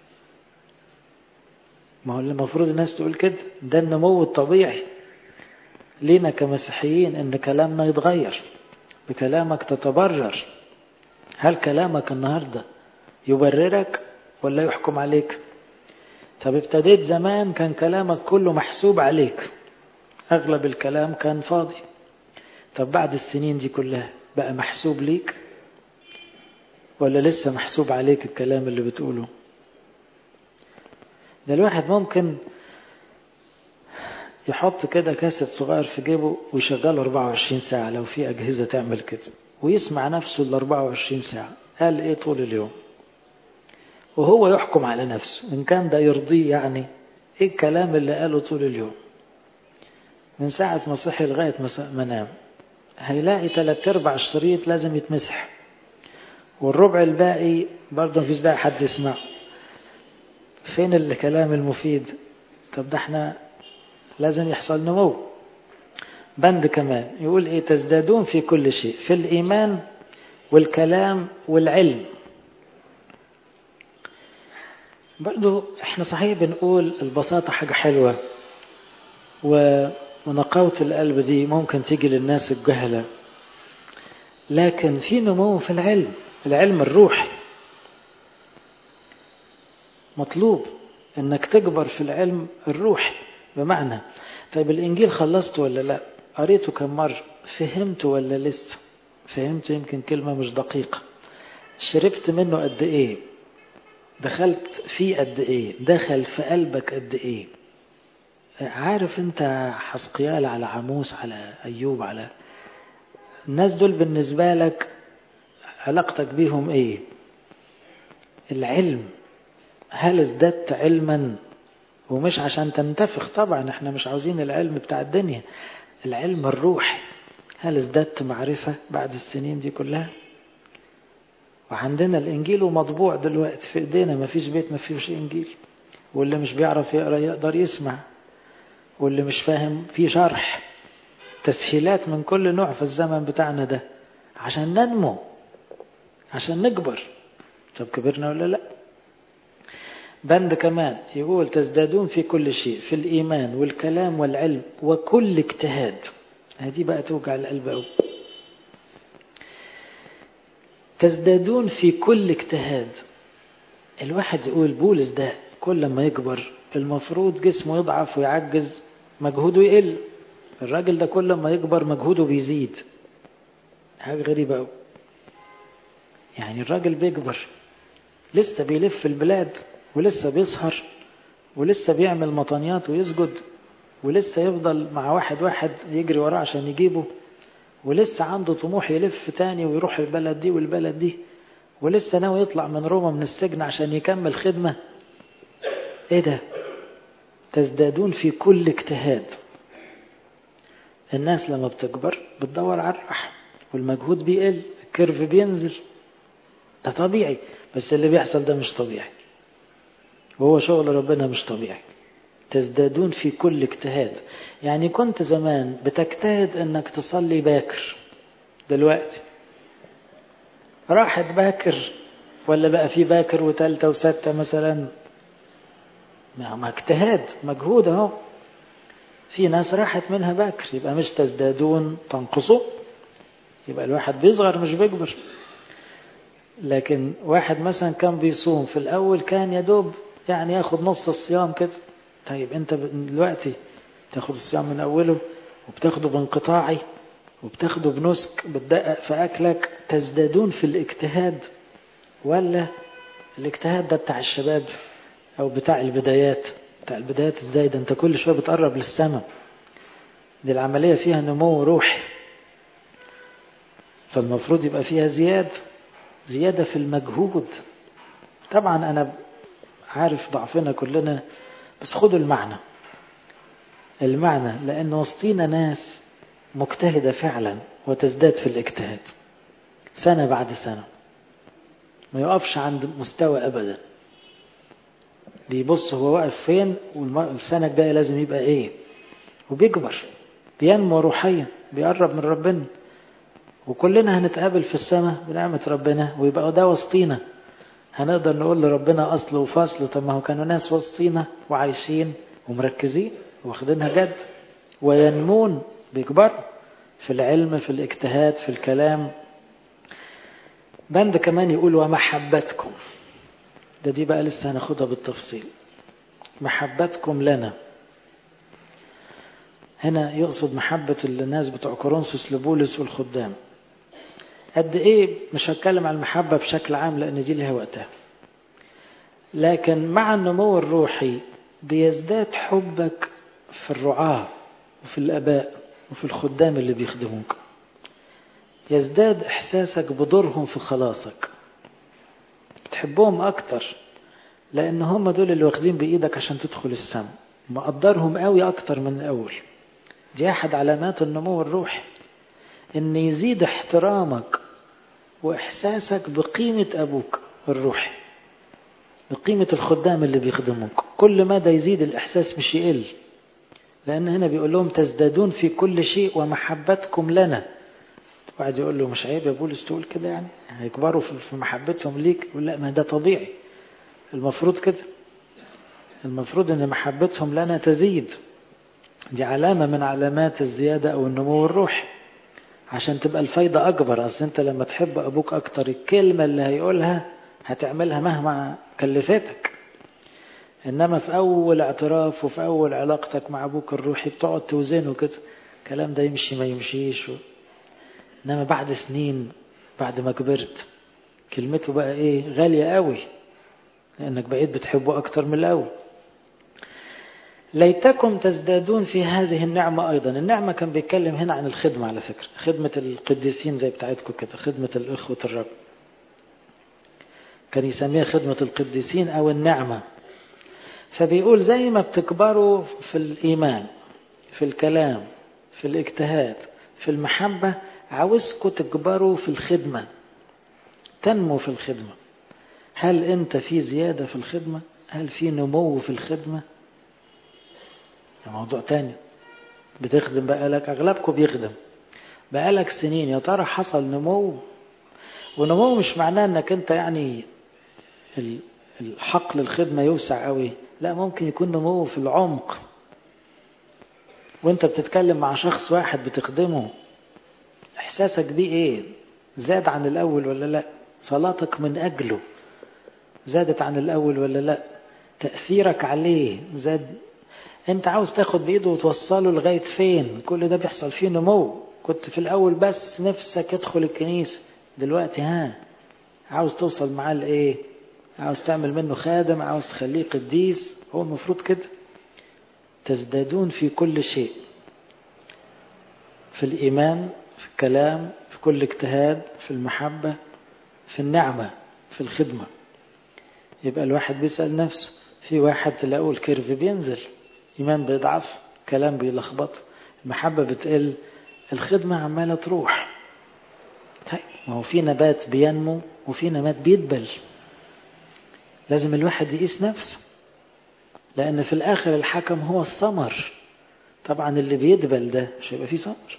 ما هو المفروض الناس تقول كده، ده النمو الطبيعي لينا كمسيحيين، ان كلامنا يتغير، بكلامك تتبرر. هل كلامك النهاردة يبررك ولا يحكم عليك؟ طب ابتديت زمان كان كلامك كله محسوب عليك، اغلب الكلام كان فاضي. طب بعد السنين دي كلها بقى محسوب ليك ولا لسه محسوب عليك الكلام اللي بتقوله؟ ده الواحد ممكن يحط كده كاسيت صغير في جيبه ويشغله أربعة وعشرين ساعة لو في أجهزة تعمل كده، ويسمع نفسه ال أربعة وعشرين ساعة قال إيه طول اليوم، وهو يحكم على نفسه إن كان ده يرضيه. يعني إيه الكلام اللي قاله طول اليوم من ساعة ما صحي لغاية ما نام؟ هيلاقي ثلاث أرباع الشريط لازم يتمسح، والربع الباقي برضه مفيش داعي حد يسمعه. فين الكلام المفيد؟ طب ده احنا لازم يحصل نمو. بند كمان يقول ايه؟ تزدادون في كل شيء، في الإيمان والكلام والعلم. برضو احنا صحيح بنقول البساطة حاجة حلوة، ونقاوة القلب دي ممكن تيجي للناس الجهلة، لكن في نمو في العلم، العلم الروحي مطلوب انك تكبر في العلم الروحي. بمعنى طيب الإنجيل خلصته ولا لا؟ قريته كم مرة؟ فهمته ولا لسه؟ فهمته يمكن كلمة مش دقيقة. شربت منه قد ايه؟ دخلت فيه قد ايه؟ دخل في قلبك قد ايه؟ عارف انت حسقيال على عموس على أيوب على الناس دول بالنسبة لك علاقتك بيهم ايه؟ العلم، هل ازددت علما؟ ومش عشان تنتفخ طبعا، احنا مش عاوزين العلم بتاع الدنيا، العلم الروحي. هل ازددت معرفة بعد السنين دي كلها؟ وعندنا الإنجيل ومطبوع دلوقتي في ايدينا، ما فيش بيت ما فيهوش إنجيل، واللي مش بيعرف يقرأ يقدر يسمع، واللي مش فاهم في شرح، تسهيلات من كل نوع في الزمن بتاعنا ده عشان ننمو، عشان نكبر. طب كبرنا ولا لا؟ بند كمان يقول تزدادون في كل شيء، في الإيمان والكلام والعلم وكل اجتهاد. هذه بقى توجع القلب قوي. تزدادون في كل اجتهاد. الواحد يقول بولس ده كل ما يكبر المفروض جسمه يضعف ويعجز، مجهوده يقل. الراجل ده كل ما يكبر مجهوده بيزيد. حاجة غريبة قوي. يعني الراجل بيكبر لسه بيلف البلاد، ولسه بيسهر، ولسه بيعمل مطانيات ويسجد، ولسه يفضل مع واحد واحد يجري وراه عشان يجيبه، ولسه عنده طموح يلف تاني ويروح البلد دي والبلد دي، ولسه ناوي يطلع من روما من السجن عشان يكمل خدمة. ايه ده؟ تزدادون في كل اجتهاد. الناس لما بتكبر بتدور على الراحة والمجهود بيقل، الكيرف بينزل، ده طبيعي. بس اللي بيحصل ده مش طبيعي، وهو شغل ربنا مش طبيعي. تزدادون في كل اجتهاد. يعني كنت زمان بتجتهد انك تصلي باكر، دلوقتي راحت باكر ولا بقى في باكر وثالثة وستة مثلا؟ ما اجتهاد مجهود اهو. في ناس راحت منها باكر، يبقى مش تزدادون تنقصوا، يبقى الواحد بيصغر مش بيكبر. لكن واحد مثلا كان بيصوم في الأول كان يدوب يعني ياخد نص الصيام كده. طيب انت دلوقتي تاخد الصيام من أوله وبتاخده بانقطاعي، وبتاخده بنسك بتدقق في أكلك تزدادون في الاجتهاد، ولا الاجتهاد ده بتاع الشباب أو بتاع البدايات؟ بتاع البدايات ازاي؟ ده انت كل شوية بتقرب للسماء، دي العملية فيها نمو روحي، فالمفروض يبقى فيها زيادة زيادة في المجهود. طبعا أنا عارف ضعفنا كلنا، بس خدوا المعنى المعنى لأن وسطينا ناس مجتهدة فعلا وتزداد في الاجتهاد سنة بعد سنة، ما يقفش عند مستوى أبدا، بيبص هو واقف فين والسنة الجاية لازم يبقى ايه، وبيكبر بينمو روحيا بيقرب من ربنا. وكلنا هنتقابل في السماء بنعمة ربنا ويبقى ده وسطينا، هنقدر نقول لربنا أصل وفصل. طب ما هو كانوا ناس وسطينا وعايشين ومركزين واخدينها جد وينمون بيكبر في العلم في الاجتهاد في الكلام. بند كمان يقول ومحبتكم، ده دي بقى لسه هناخدها بالتفصيل. محبتكم لنا هنا يقصد محبة الناس بتوع كورنثوس لبولس والخدام. قد ايه مش هتكلم عن المحبة بشكل عام لان دي لها وقتها، لكن مع النمو الروحي بيزداد حبك في الرعاة وفي الاباء وفي الخدام اللي بيخدموك، يزداد احساسك بدورهم في خلاصك، تحبهم اكتر لان هم دول اللي واخدين بايدك عشان تدخل السماء، مقدرهم قوي اكتر من الاول. دي احد علامات النمو الروحي، ان يزيد احترامك واحساسك بقيمة ابوك الروحي، بقيمة الخدام اللي بيخدموك. كل ما ده يزيد الاحساس مش يقل، لان هنا بيقول لهم تزدادون في كل شيء ومحبتكم لنا. واحد يقول له مش عيب يا بولس تقول كده، يعني هيكبروا في محبتهم ليك؟ يقول لا، ما ده طبيعي، المفروض كده، المفروض ان محبتهم لنا تزيد. دي علامة من علامات الزيادة او النمو الروحي عشان تبقى الفايدة اكبر. اصل انت لما تحب ابوك اكتر الكلمة اللي هيقولها هتعملها مهما كلفتك. انما في اول اعتراف وفي اول علاقتك مع ابوك الروحي بتقعد توزنه كده، الكلام ده يمشي ما يمشيش و... انما بعد سنين بعد ما كبرت كلمته بقى ايه غالية قوي، لانك بقيت بتحبه اكتر من الاول. ليتكم تزدادون في هذه النعمة أيضا. النعمة كان بيتكلم هنا عن الخدمة على فكرة، خدمة القديسين زي بتاعتكم كده، خدمة الإخوة الرب كان يسميها خدمة القديسين أو النعمة. فبيقول زي ما بتكبروا في الإيمان في الكلام في الاجتهاد في المحبة، عاوزكم تكبروا في الخدمة، تنمو في الخدمة. هل أنت في زيادة في الخدمة؟ هل في نمو في الخدمة؟ موضوع تاني. بتخدم بقالك، أغلبكم بيخدم بقالك سنين، يا ترى حصل نمو؟ ونمو مش معناه أنك أنت يعني الحق للخدمة يوسع قوي، لا، ممكن يكون نمو في العمق. وانت بتتكلم مع شخص واحد بتخدمه، احساسك بيه ايه؟ زاد عن الاول ولا لا؟ صلاتك من اجله زادت عن الاول ولا لا؟ تأثيرك عليه زاد؟ انت عاوز تاخد بايده وتوصله لغاية فين؟ كل ده بيحصل فيه نمو. كنت في الاول بس نفسك يدخل الكنيسة، دلوقتي ها عاوز توصل معاه لايه؟ عاوز تعمل منه خادم، عاوز تخليه قديس. هو المفروض كده. تزدادون في كل شيء، في الإيمان في الكلام في كل اجتهاد في المحبة في النعمة في الخدمة. يبقى الواحد بيسأل نفسه، في واحد تلاقوا الكيرف بينزل، إيمان بيضعف، كلام بيلخبط، المحبة بتقل، الخدمة عمالة تروح. طيب ما هو في نبات بينمو وفي نبات بيدبل، لازم الواحد يقيس نفسه، لأن في الآخر الحكم هو الثمر. طبعا اللي بيدبل ده مش هيبقى فيه ثمر،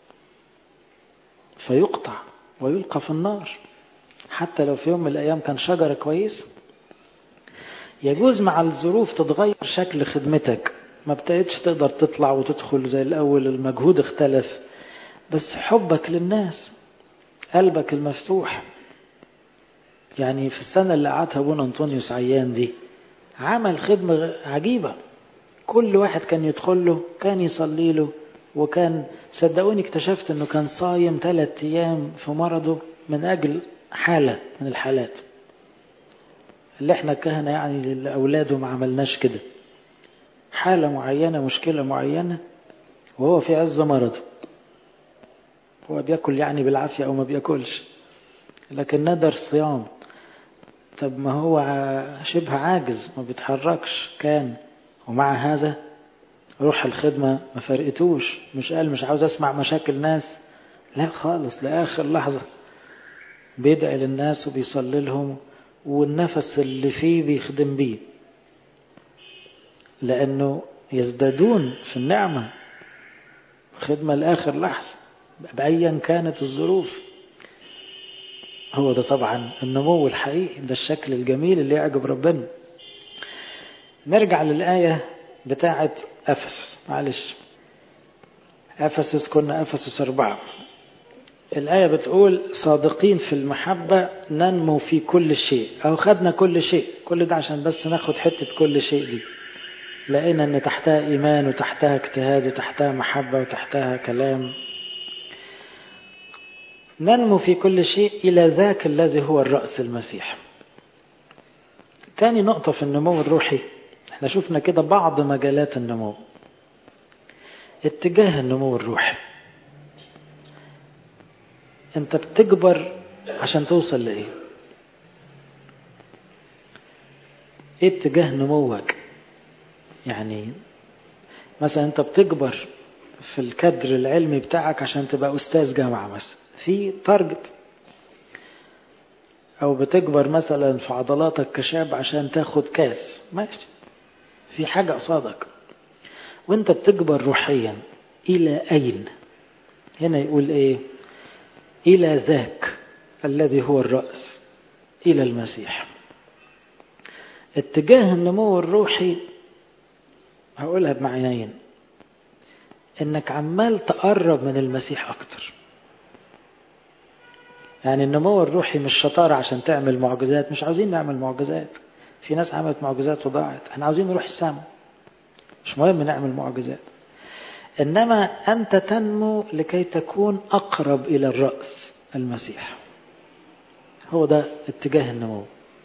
فيقطع ويلقى في النار. حتى لو في يوم من الأيام كان شجرة كويس، يجوز مع الظروف تتغير شكل خدمتك، ما بتقدرش تقدر تطلع وتدخل زي الأول، المجهود اختلف، بس حبك للناس، قلبك المفتوح. يعني في السنة اللي قعدها ابونا أنطونيوس عيان دي عمل خدمة عجيبة، كل واحد كان يدخل له كان يصلي له وكان صدقوني اكتشفت انه كان صايم ثلاث ايام في مرضه من اجل حالة من الحالات اللي احنا كهنة يعني لأولاده ما عملناش كده. حالة معينة، مشكلة معينة، وهو في عز مرضه، هو بيأكل يعني بالعافية أو ما بيأكلش، لكن ندر صيام. طب ما هو شبه عاجز ما بيتحركش كان، ومع هذا روح الخدمة ما فرقتوش. مش قال مش عاوز أسمع مشاكل ناس، لا خالص، لآخر لحظة بيدعي للناس وبيصلي لهم، والنفس اللي فيه بيخدم بيه، لأنه يزدادون في النعمة، خدمة لآخر لحظة بأيا كانت الظروف. هو ده طبعا النمو الحقيقي، ده الشكل الجميل اللي يعجب ربنا. نرجع للآية بتاعة أفسس، معلش أفسس، كنا أفسس أربعة. الآية بتقول صادقين في المحبة ننمو في كل شيء، أو خدنا كل شيء، كل ده عشان بس ناخد حتة كل شيء دي. لقينا أن تحتها إيمان وتحتها اجتهاد وتحتها محبة وتحتها كلام. ننمو في كل شيء إلى ذاك الذي هو الرأس المسيح. تاني نقطة في النمو الروحي، احنا شفنا كده بعض مجالات النمو. اتجاه النمو الروحي، انت بتكبر عشان توصل لإيه؟ ايه اتجاه نموك؟ يعني مثلا انت بتكبر في الكادر العلمي بتاعك عشان تبقى أستاذ جامعة مثلا، في تارجت. أو بتكبر مثلا في عضلاتك كشاب عشان تاخد كاس، ماشي، في حاجة قصادك. وانت بتكبر روحيا إلى أين؟ هنا يقول إيه؟ إلى ذاك الذي هو الرأس، إلى المسيح. اتجاه النمو الروحي هقولها بمعنيين، انك عمال تقرب من المسيح اكتر. يعني النمو الروحي مش شطارة عشان تعمل معجزات، مش عاوزين نعمل معجزات، في ناس عملت معجزات وضاعت، احنا عاوزين نروح السماء، مش مهم نعمل معجزات. انما انت تنمو لكي تكون اقرب الى الرأس المسيح، هو ده اتجاه النمو.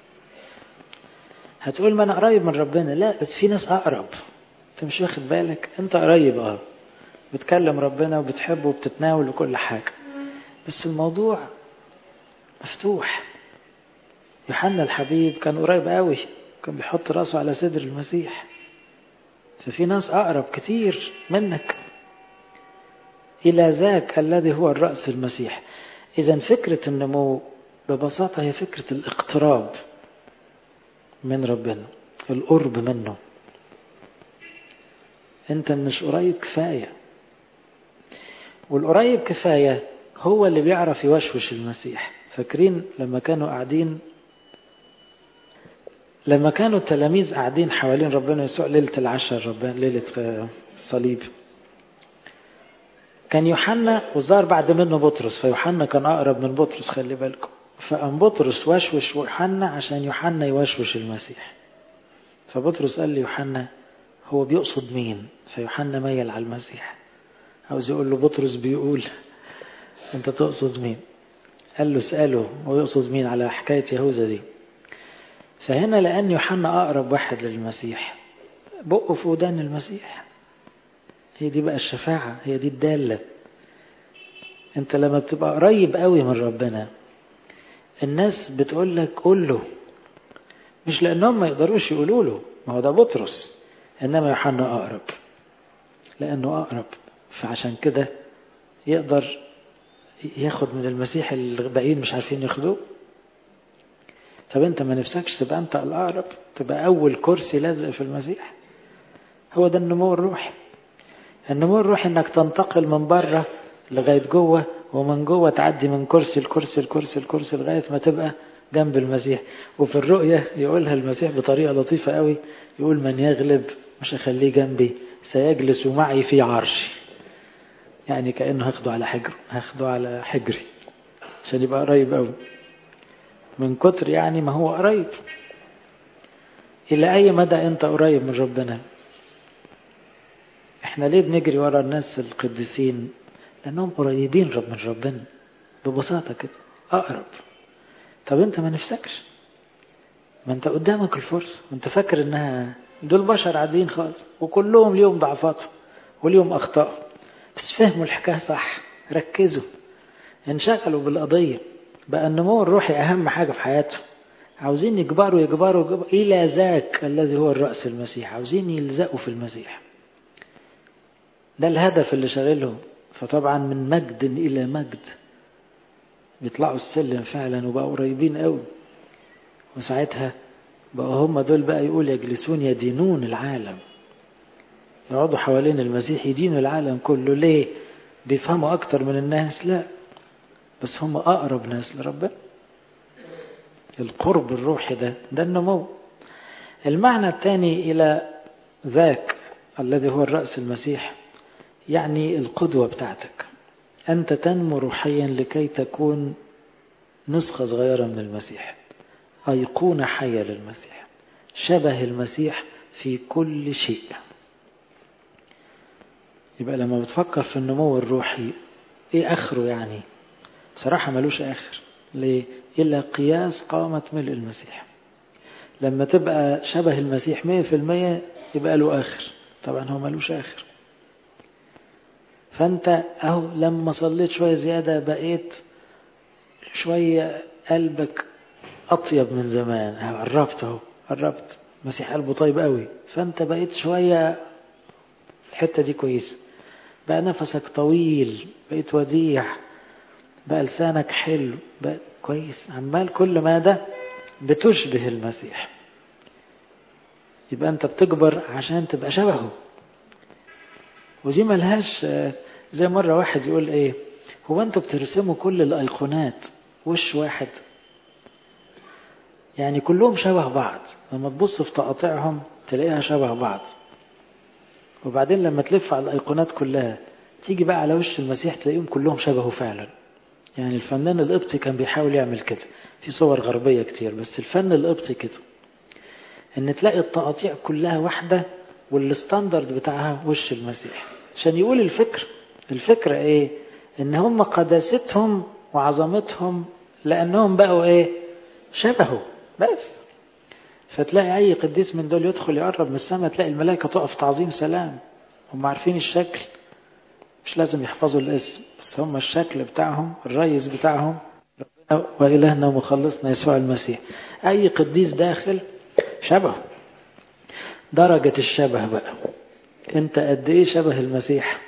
هتقول ما انا قريب من ربنا، لا بس في ناس اقرب، انت مش واخد بالك، انت قريب اه، بتكلم ربنا وبتحبه وبتتناول وكل حاجة، بس الموضوع مفتوح. يوحنا الحبيب كان قريب قوي، كان بيحط راسه على صدر المسيح، ففي ناس أقرب كتير منك إلى ذاك الذي هو الرأس المسيح. إذن فكرة النمو ببساطة هي فكرة الاقتراب من ربنا، القرب منه. أنت مش قريب كفاية، والقريب كفاية هو اللي بيعرف يوشوش المسيح. فاكرين لما كانوا قاعدين لما كانوا التلاميذ قاعدين حوالين ربنا يسوع ليلة العشر، ربنا ليلة الصليب، كان يوحنا وظهر بعد منه بطرس، فيوحنا كان أقرب من بطرس، خلي بالكم. فقام بطرس وشوش يوحنا عشان يوحنا يوشوش المسيح. فبطرس قال لي يوحنا هو بيقصد مين؟ فيوحنا ميل على المسيح، عاوز يقول له بطرس بيقول انت تقصد مين؟ قال له اسأله هو يقصد مين على حكاية يهوذا دي. فهنا لأن يوحنا أقرب واحد للمسيح، بقه في ودان المسيح، هي دي بقى الشفاعة، هي دي الدالة. انت لما بتبقى قريب قوي من ربنا، الناس بتقول لك قول له، مش لأنهم ما يقدروش يقولوا له، ما هو ده بطرس، إنما يوحنا أقرب لأنه أقرب، فعشان كده يقدر ياخد من المسيح اللي الباقيين مش عارفين ياخدوه. طب انت ما نفسكش تبقى انت الأقرب، تبقى أول كرسي لازق في المسيح؟ هو ده النمو الروحي. النمو الروحي انك تنتقل من بره لغاية جوه، ومن جوه تعدي من كرسي لكرسي لكرسي لكرسي لغاية ما تبقى جنب المسيح. وفي الرؤية يقولها المسيح بطريقة لطيفة قوي، يقول من يغلب مش هخليه جنبي، سيجلس معي في عرشي. يعني كأنه هاخده على حجره، هاخده على حجري عشان يبقى قريب قوي من كتر يعني ما هو قريب. إلى أي مدى أنت قريب من ربنا؟ احنا ليه بنجري ورا الناس القديسين؟ لأنهم قريبين رب من ربنا ببساطة كده، أقرب. طب انت ما نفسكش؟ ما انت قدامك الفرصة، وانت فاكر انها دول بشر عاديين خالص وكلهم ليهم ضعفاتهم وليهم أخطاء، بس فهموا الحكاية صح، ركزوا، انشغلوا بالقضية، بقى النمو الروحي أهم حاجة في حياتهم. عاوزين يكبروا يكبروا, يكبروا إلى ذاك الذي هو الرأس المسيح، عاوزين يلزقوا في المسيح، ده الهدف اللي شغلهم. فطبعا من مجد إلى مجد بيطلعوا السلم فعلا وبقوا قريبين قوي. وساعتها بقى هم دول بقى يقول يجلسون يدينون العالم، يقعدوا حوالين المسيح يدينوا العالم كله. ليه؟ بيفهموا أكتر من الناس؟ لا، بس هم أقرب ناس لربنا. القرب الروحي ده ده النمو. المعنى الثاني إلى ذاك الذي هو الرأس المسيح، يعني القدوة بتاعتك. أنت تنمو روحيا لكي تكون نسخة صغيرة من المسيح، أيقونة حية للمسيح، شبه المسيح في كل شيء. يبقى لما بتفكر في النمو الروحي إيه آخره؟ يعني صراحة ملوش آخر. ليه؟ إلا قياس قامة ملء المسيح. لما تبقى شبه المسيح مية في المية يبقى له آخر، طبعا هو ملوش آخر. فأنت أهو لما صليت شوية زيادة بقيت شوية قلبك أطيب من زمان، قربت أهو، قربت. المسيح قلبه طيب قوي، فأنت بقيت شوية الحتة دي كويسة. بقى نفسك طويل، بقيت وديع، بقى لسانك حلو، بقى كويس. عمال كل ما ده بتشبه المسيح، يبقى أنت بتكبر عشان تبقى شبهه. ودي ملهاش زي مرة واحد يقول إيه، هو أنتوا بترسموا كل الأيقونات وش واحد؟ يعني كلهم شبه بعض، لما تبص في تقاطعهم تلاقيها شبه بعض. وبعدين لما تلف على الأيقونات كلها تيجي بقى على وش المسيح تلاقيهم كلهم شبهه فعلا. يعني الفنان القبطي كان بيحاول يعمل كده، في صور غربية كتير، بس الفن القبطي كده، ان تلاقي التقاطيع كلها واحدة والستاندرد بتاعها وش المسيح، عشان يقول الفكر. الفكرة ايه؟ ان هم قداستهم وعظمتهم لانهم بقوا ايه؟ شبهه بس. فتلاقي اي قديس من دول يدخل يقرب من السماء تلاقي الملائكة تقف تعظيم سلام. هم عارفين الشكل، مش لازم يحفظوا الاسم، بس هم الشكل بتاعهم، الرئيس بتاعهم ربنا وإلهنا ومخلصنا يسوع المسيح. أي قديس داخل شبه. درجة الشبه بقى، أنت قد إيه شبه المسيح؟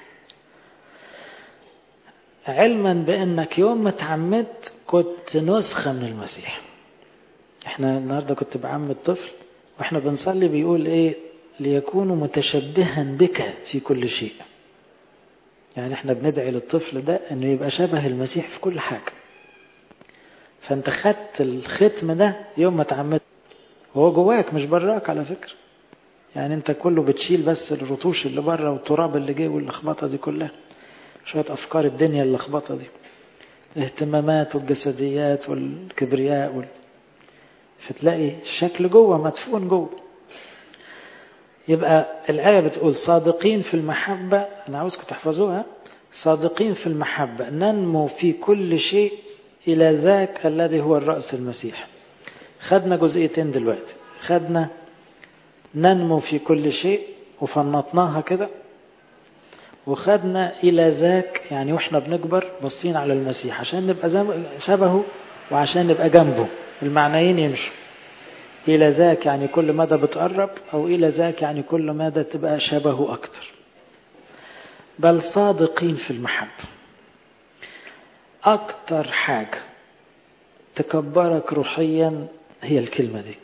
علما بأنك يوم ما تعمدت كنت نسخة من المسيح. احنا النهاردة كنت بعمد طفل واحنا بنصلي بيقول ايه؟ ليكونوا متشبها بك في كل شيء. يعني احنا بندعي للطفل ده انه يبقى شبه المسيح في كل حاجة. فانت خدت الختم ده يوم ما تعمدت، وهو جواك مش براك على فكرة. يعني انت كله بتشيل بس الرطوش اللي بره والتراب اللي جاي واللخبطة دي كلها، شوية افكار الدنيا اللخبطة دي، الاهتمامات والجسديات والكبرياء وال... فتلاقي الشكل جوه مدفون جوه. يبقى الآية بتقول صادقين في المحبة، أنا عاوزكم تحفظوها، صادقين في المحبة ننمو في كل شيء إلى ذاك الذي هو الرأس المسيح. خدنا جزئيتين دلوقتي، خدنا ننمو في كل شيء وفنطناها كده، وخدنا إلى ذاك يعني وإحنا بنكبر بصين على المسيح عشان نبقى شبهه وعشان نبقى جنبه، المعنيين يمشوا. إلى ذاك يعني كل مدى بتقرب، أو إلى ذاك يعني كل مدى تبقى شبهه أكتر. بل صادقين في المحبة. أكتر حاجة تكبرك روحيا هي الكلمة دي.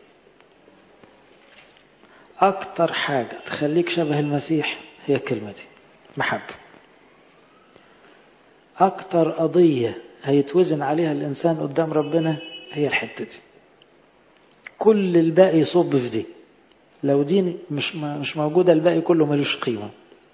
أكتر حاجة تخليك شبه المسيح هي الكلمة دي، محبة. أكتر قضية هيتوزن عليها الإنسان قدام ربنا هي الحتة دي. كل الباقي يصب في دي، لو دي مش مش موجودة الباقي كله ملوش قيمة.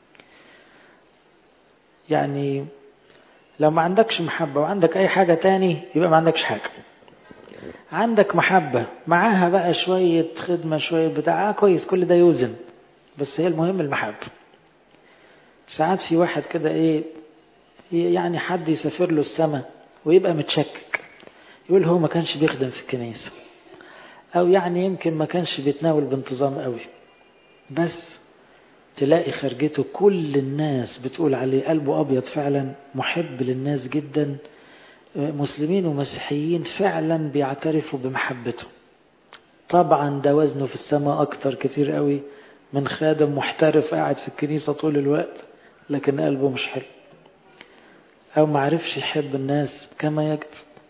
يعني لو ما عندكش محبة وعندك أي حاجة تاني يبقى ما عندكش حاجة. عندك محبة معاها بقى شوية خدمة شوية بتاع، آه كويس، كل ده يوزن، بس هي المهم المحبة. ساعات في واحد كده ايه، يعني حد يسافر له السماء ويبقى متشكك، يقول هو ما كانش بيخدم في الكنيسة، او يعني يمكن ما كانش بيتناول بانتظام قوي، بس تلاقي خرجته كل الناس بتقول عليه قلبه ابيض فعلا، محب للناس جدا، مسلمين ومسيحيين فعلا بيعترفوا بمحبته. طبعا ده وزنه في السماء اكتر كتير قوي من خادم محترف قاعد في الكنيسة طول الوقت لكن قلبه مش حلو، او معرفش يحب الناس كما يجب.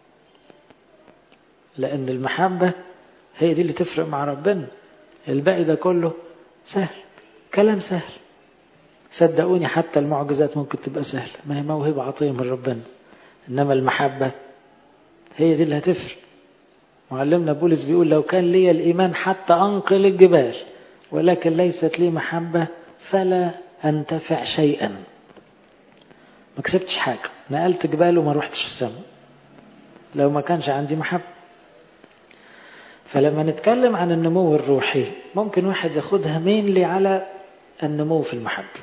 لان المحبة هي دي اللي تفرق مع ربنا. الباقي ده كله سهل، كلام سهل. صدقوني حتى المعجزات ممكن تبقى سهلة، ما هي موهبة عطية من ربنا، انما المحبة هي دي اللي هتفرق. معلمنا بولس بيقول لو كان لي الإيمان حتى أنقل الجبال ولكن ليست لي محبة فلا أنتفع شيئا. ما كسبتش حاجة، نقلت جبال وما روحتش السماء لو ما كانش عندي محبة. فلما نتكلم عن النمو الروحي ممكن واحد ياخدها مينلي على النمو في المحبة.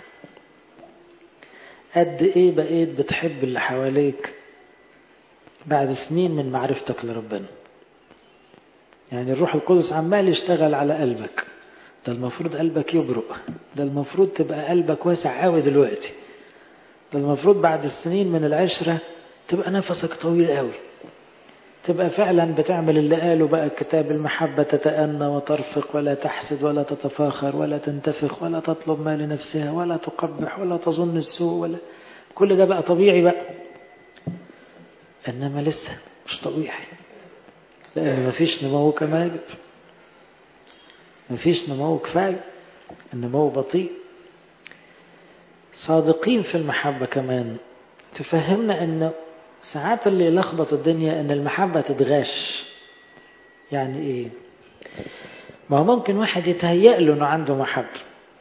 قد ايه بقيت بتحب اللي حواليك بعد سنين من معرفتك لربنا. يعني الروح القدس عمال يشتغل على قلبك، ده المفروض قلبك يبرق، ده المفروض تبقى قلبك واسع قوي دلوقتي، ده المفروض بعد السنين من العشرة تبقى نفسك طويل قوي، تبقى فعلا بتعمل اللي قاله بقى الكتاب: المحبة تتأنى وترفق ولا تحسد ولا تتفاخر ولا تنتفخ ولا تطلب ما لنفسها ولا تقبح ولا تظن السوء، ولا كل ده بقى طبيعي بقى. إنما لسه مش طبيعي، لأن مفيش نمو كما يجب، مفيش نمو كفاية، النمو بطيء. صادقين في المحبة كمان تفهمنا أن ساعات اللي يلخبط الدنيا أن المحبة تتغش. يعني إيه؟ ما هو ممكن واحد يتهيأ له أنه عنده محبة،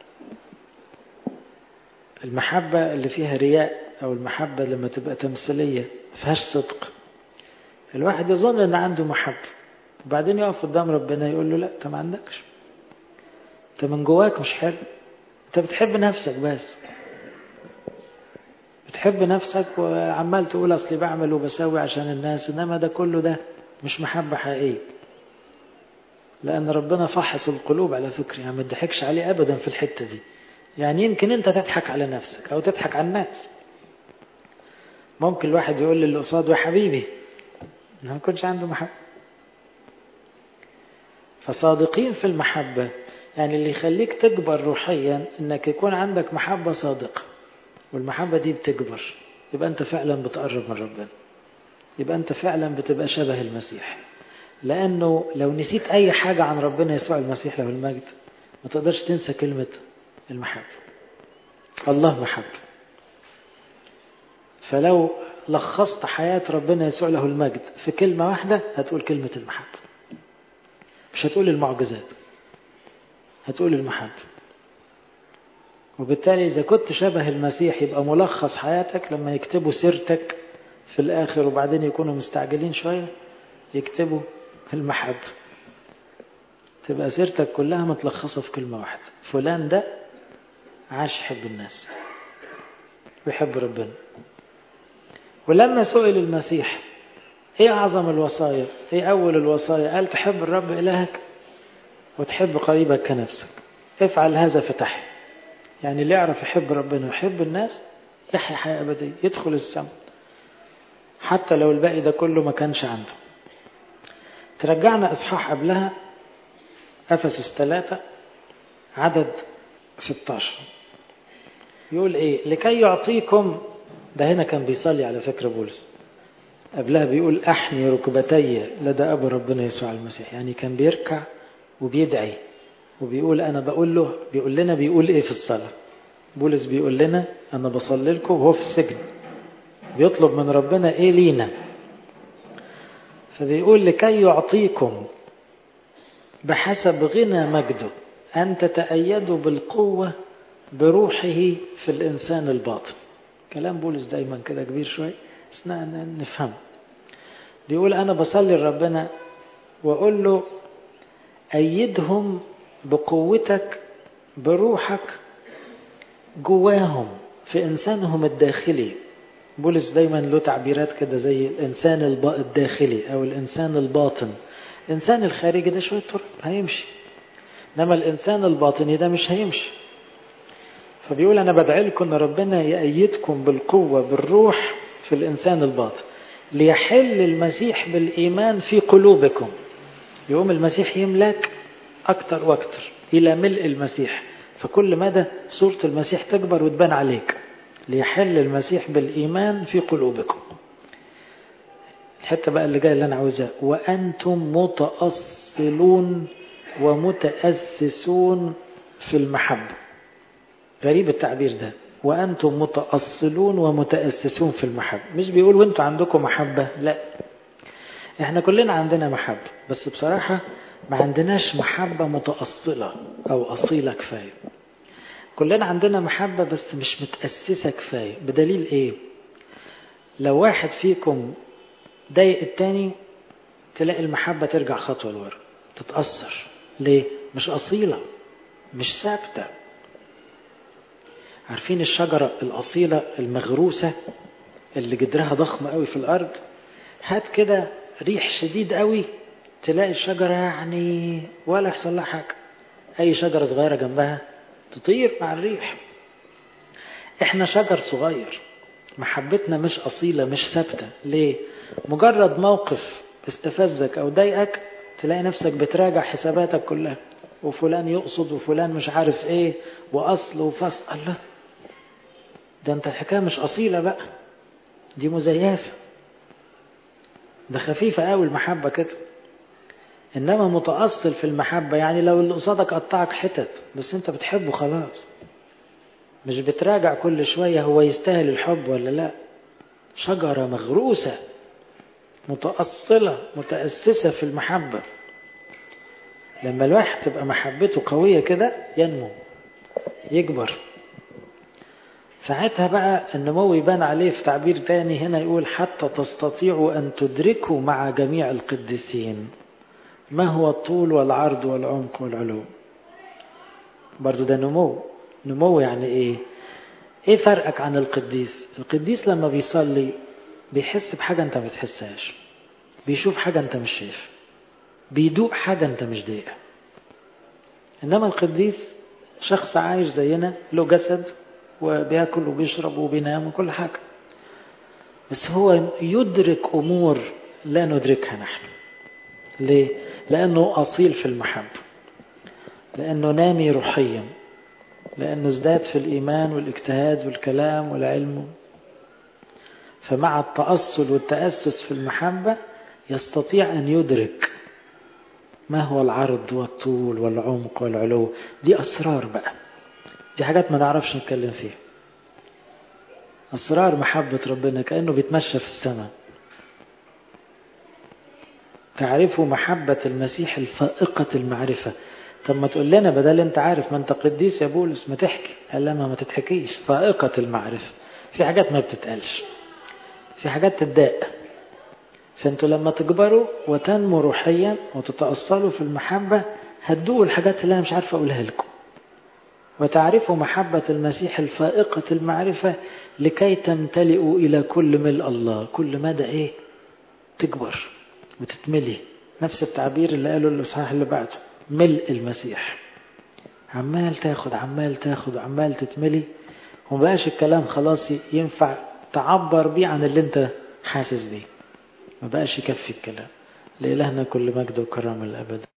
المحبة اللي فيها رياء أو المحبة لما تبقى تمثيلية فيهاش صدق، الواحد يظن أن عنده محبة وبعدين يقف قدام ربنا يقول له لا أنت ما عندكش، أنت من جواك مش حلو، أنت بتحب نفسك بس، بتحب نفسك وعمال تقول أصلي بعمل وبسوي عشان الناس، إنما ده كله ده مش محبة حقيقية. لأن ربنا فحص القلوب على فكرة، يعني ما تضحكش عليه أبدا في الحتة دي. يعني يمكن أنت تضحك على نفسك أو تضحك على الناس، ممكن الواحد يقول للي قصاده يا حبيبي ما يكونش عنده محبة. فصادقين في المحبة يعني اللي يخليك تكبر روحيا إنك يكون عندك محبة صادقة، والمحبة دي بتكبر، يبقى أنت فعلا بتقرب من ربنا، يبقى أنت فعلا بتبقى شبه المسيح. لأنه لو نسيت أي حاجة عن ربنا يسوع المسيح له المجد ما تقدرش تنسى كلمة المحبة. الله محبة، فلو لخصت حياة ربنا يسوع له المجد في كلمة واحدة هتقول كلمة المحبة، مش هتقول المعجزات، هتقول المحبة. وبالتالي إذا كنت شبه المسيح يبقى ملخص حياتك لما يكتبوا سيرتك في الآخر وبعدين يكونوا مستعجلين شوية يكتبوا المحبة، تبقى سيرتك كلها متلخصة في كلمة واحدة: فلان ده عاش يحب الناس ويحب ربنا. ولما سئل المسيح ايه أعظم الوصايا، ايه أول الوصايا، قال تحب الرب إلهك وتحب قريبك كنفسك، افعل هذا فتحي. يعني اللي يعرف يحب ربنا ويحب الناس يحيا حياة أبدية، يدخل السماء حتى لو الباقي ده كله ما كانش عنده. ترجعنا إصحاح قبلها أفسس ثلاثة عدد ستة عشر، يقول إيه؟ لكي يعطيكم، ده هنا كان بيصلي على فكرة بولس، قبلها بيقول أحني ركبتي لدى أبو ربنا يسوع المسيح، يعني كان بيركع وبيدعي وبيقول أنا بقول له، بيقول لنا بيقول إيه في الصلاة. بولس بيقول لنا أنا بصلي لكم وهو في السجن، بيطلب من ربنا إيه لينا، فبيقول لكي يعطيكم بحسب غنى مجده أن تتأيدوا بالقوة بروحه في الإنسان الباطن. كلام بولس دايما كده كبير شوي بس نفهم. بيقول أنا بصلي لربنا وأقول له أيدهم بقوتك بروحك جواهم في إنسانهم الداخلي. بولس دايما له تعبيرات كده زي الإنسان الداخلي أو الإنسان الباطن. الإنسان الخارجي ده شوية تراب هيمشي، إنما الإنسان الباطني ده مش هيمشي. فبيقول أنا بدعي لكم أن ربنا يأيدكم بالقوة بالروح في الإنسان الباطن ليحل المسيح بالإيمان في قلوبكم. يقوم المسيح يملك أكتر وأكتر إلى ملء المسيح، فكل مدى صورة المسيح تكبر وتبان عليك. ليحل المسيح بالإيمان في قلوبكم. الحتة بقى اللي جاي اللي أنا عاوزها، وأنتم متأصلون ومتأسسون في المحبة. غريب التعبير ده، وأنتم متأصلون ومتأسسون في المحبة. مش بيقول وأنتم عندكم محبة، لا، احنا كلنا عندنا محبة، بس بصراحة ما عندناش محبة متأصلة أو أصيلة كفاية. كلنا عندنا محبة بس مش متأسسة كفاية. بدليل إيه؟ لو واحد فيكم ضايق التاني تلاقي المحبة ترجع خطوة لورا، تتأثر. ليه؟ مش أصيلة، مش ثابتة. عارفين الشجرة الأصيلة المغروسة اللي جدرها ضخم قوي في الأرض؟ هات كده ريح شديد قوي تلاقي الشجرة يعني ولا يحصل لها حاجة. أي شجرة صغيرة جنبها تطير مع الريح. احنا شجر صغير، محبتنا مش أصيلة، مش ثابتة. ليه؟ مجرد موقف استفزك أو ضايقك تلاقي نفسك بتراجع حساباتك كلها، وفلان يقصد وفلان مش عارف ايه، وأصل وفصل. الله، ده انت الحكاية مش أصيلة بقى، دي مزيفة، ده خفيفة قوي المحبة كده. إنما متأصل في المحبة يعني لو اللي قصادك قطعك حتت بس انت بتحبه خلاص، مش بتراجع كل شوية هو يستاهل الحب ولا لا. شجرة مغروسة متأصلة متأسسة في المحبة. لما الواحد تبقى محبته قوية كده ينمو يكبر، ساعتها بقى النمو يبان عليه. في تعبير تاني هنا يقول حتى تستطيعوا أن تدركوا مع جميع القديسين ما هو الطول والعرض والعمق والعلو. برضو ده نمو. نمو يعني ايه؟ ايه فرقك عن القديس؟ القديس لما بيصلي بيحس بحاجة انت ما بتحسهاش، بيشوف حاجة انت مش شايف، بيدوق حاجة انت مش دايقها. انما القديس شخص عايش زينا، له جسد وبياكل وبيشرب وبينام وكل حاجة، بس هو يدرك امور لا ندركها نحن. ليه؟ لانه اصيل في المحبة، لانه نامي روحيا، لانه ازداد في الايمان والاجتهاد والكلام والعلم. فمع التأصل والتأسس في المحبة يستطيع أن يدرك ما هو العرض والطول والعمق والعلو. دي أسرار بقى، دي حاجات ما نعرفش نتكلم فيها. أسرار محبة ربنا كأنه بيتمشى في السماء. تعرفوا محبة المسيح الفائقة المعرفة. طب ما تقول لنا بدل انت عارف، ما انت قديس يا بولس، ما تحكي. قال لما ما تتحكيش. فائقة المعرفة، في حاجات ما بتتقالش، في حاجات تتضايق. فانتوا لما تكبروا وتنموا روحيا وتتأصلوا في المحبة هتدوقوا الحاجات اللي انا مش عارف اقولها لكم. وتعرفوا محبة المسيح الفائقة المعرفة لكي تمتلئوا الى كل ملء الله. كل مدى ايه؟ تكبر وتتملي. نفس التعبير اللي قاله الاصحاح اللي بعده، ملء المسيح. عمال تاخد عمال تاخد عمال تتملي، ومبقاش الكلام خلاص ينفع تعبر بيه عن اللي انت حاسس بيه، ما بقاش يكفي الكلام. لإلهنا كل مجد وكرم الأبد.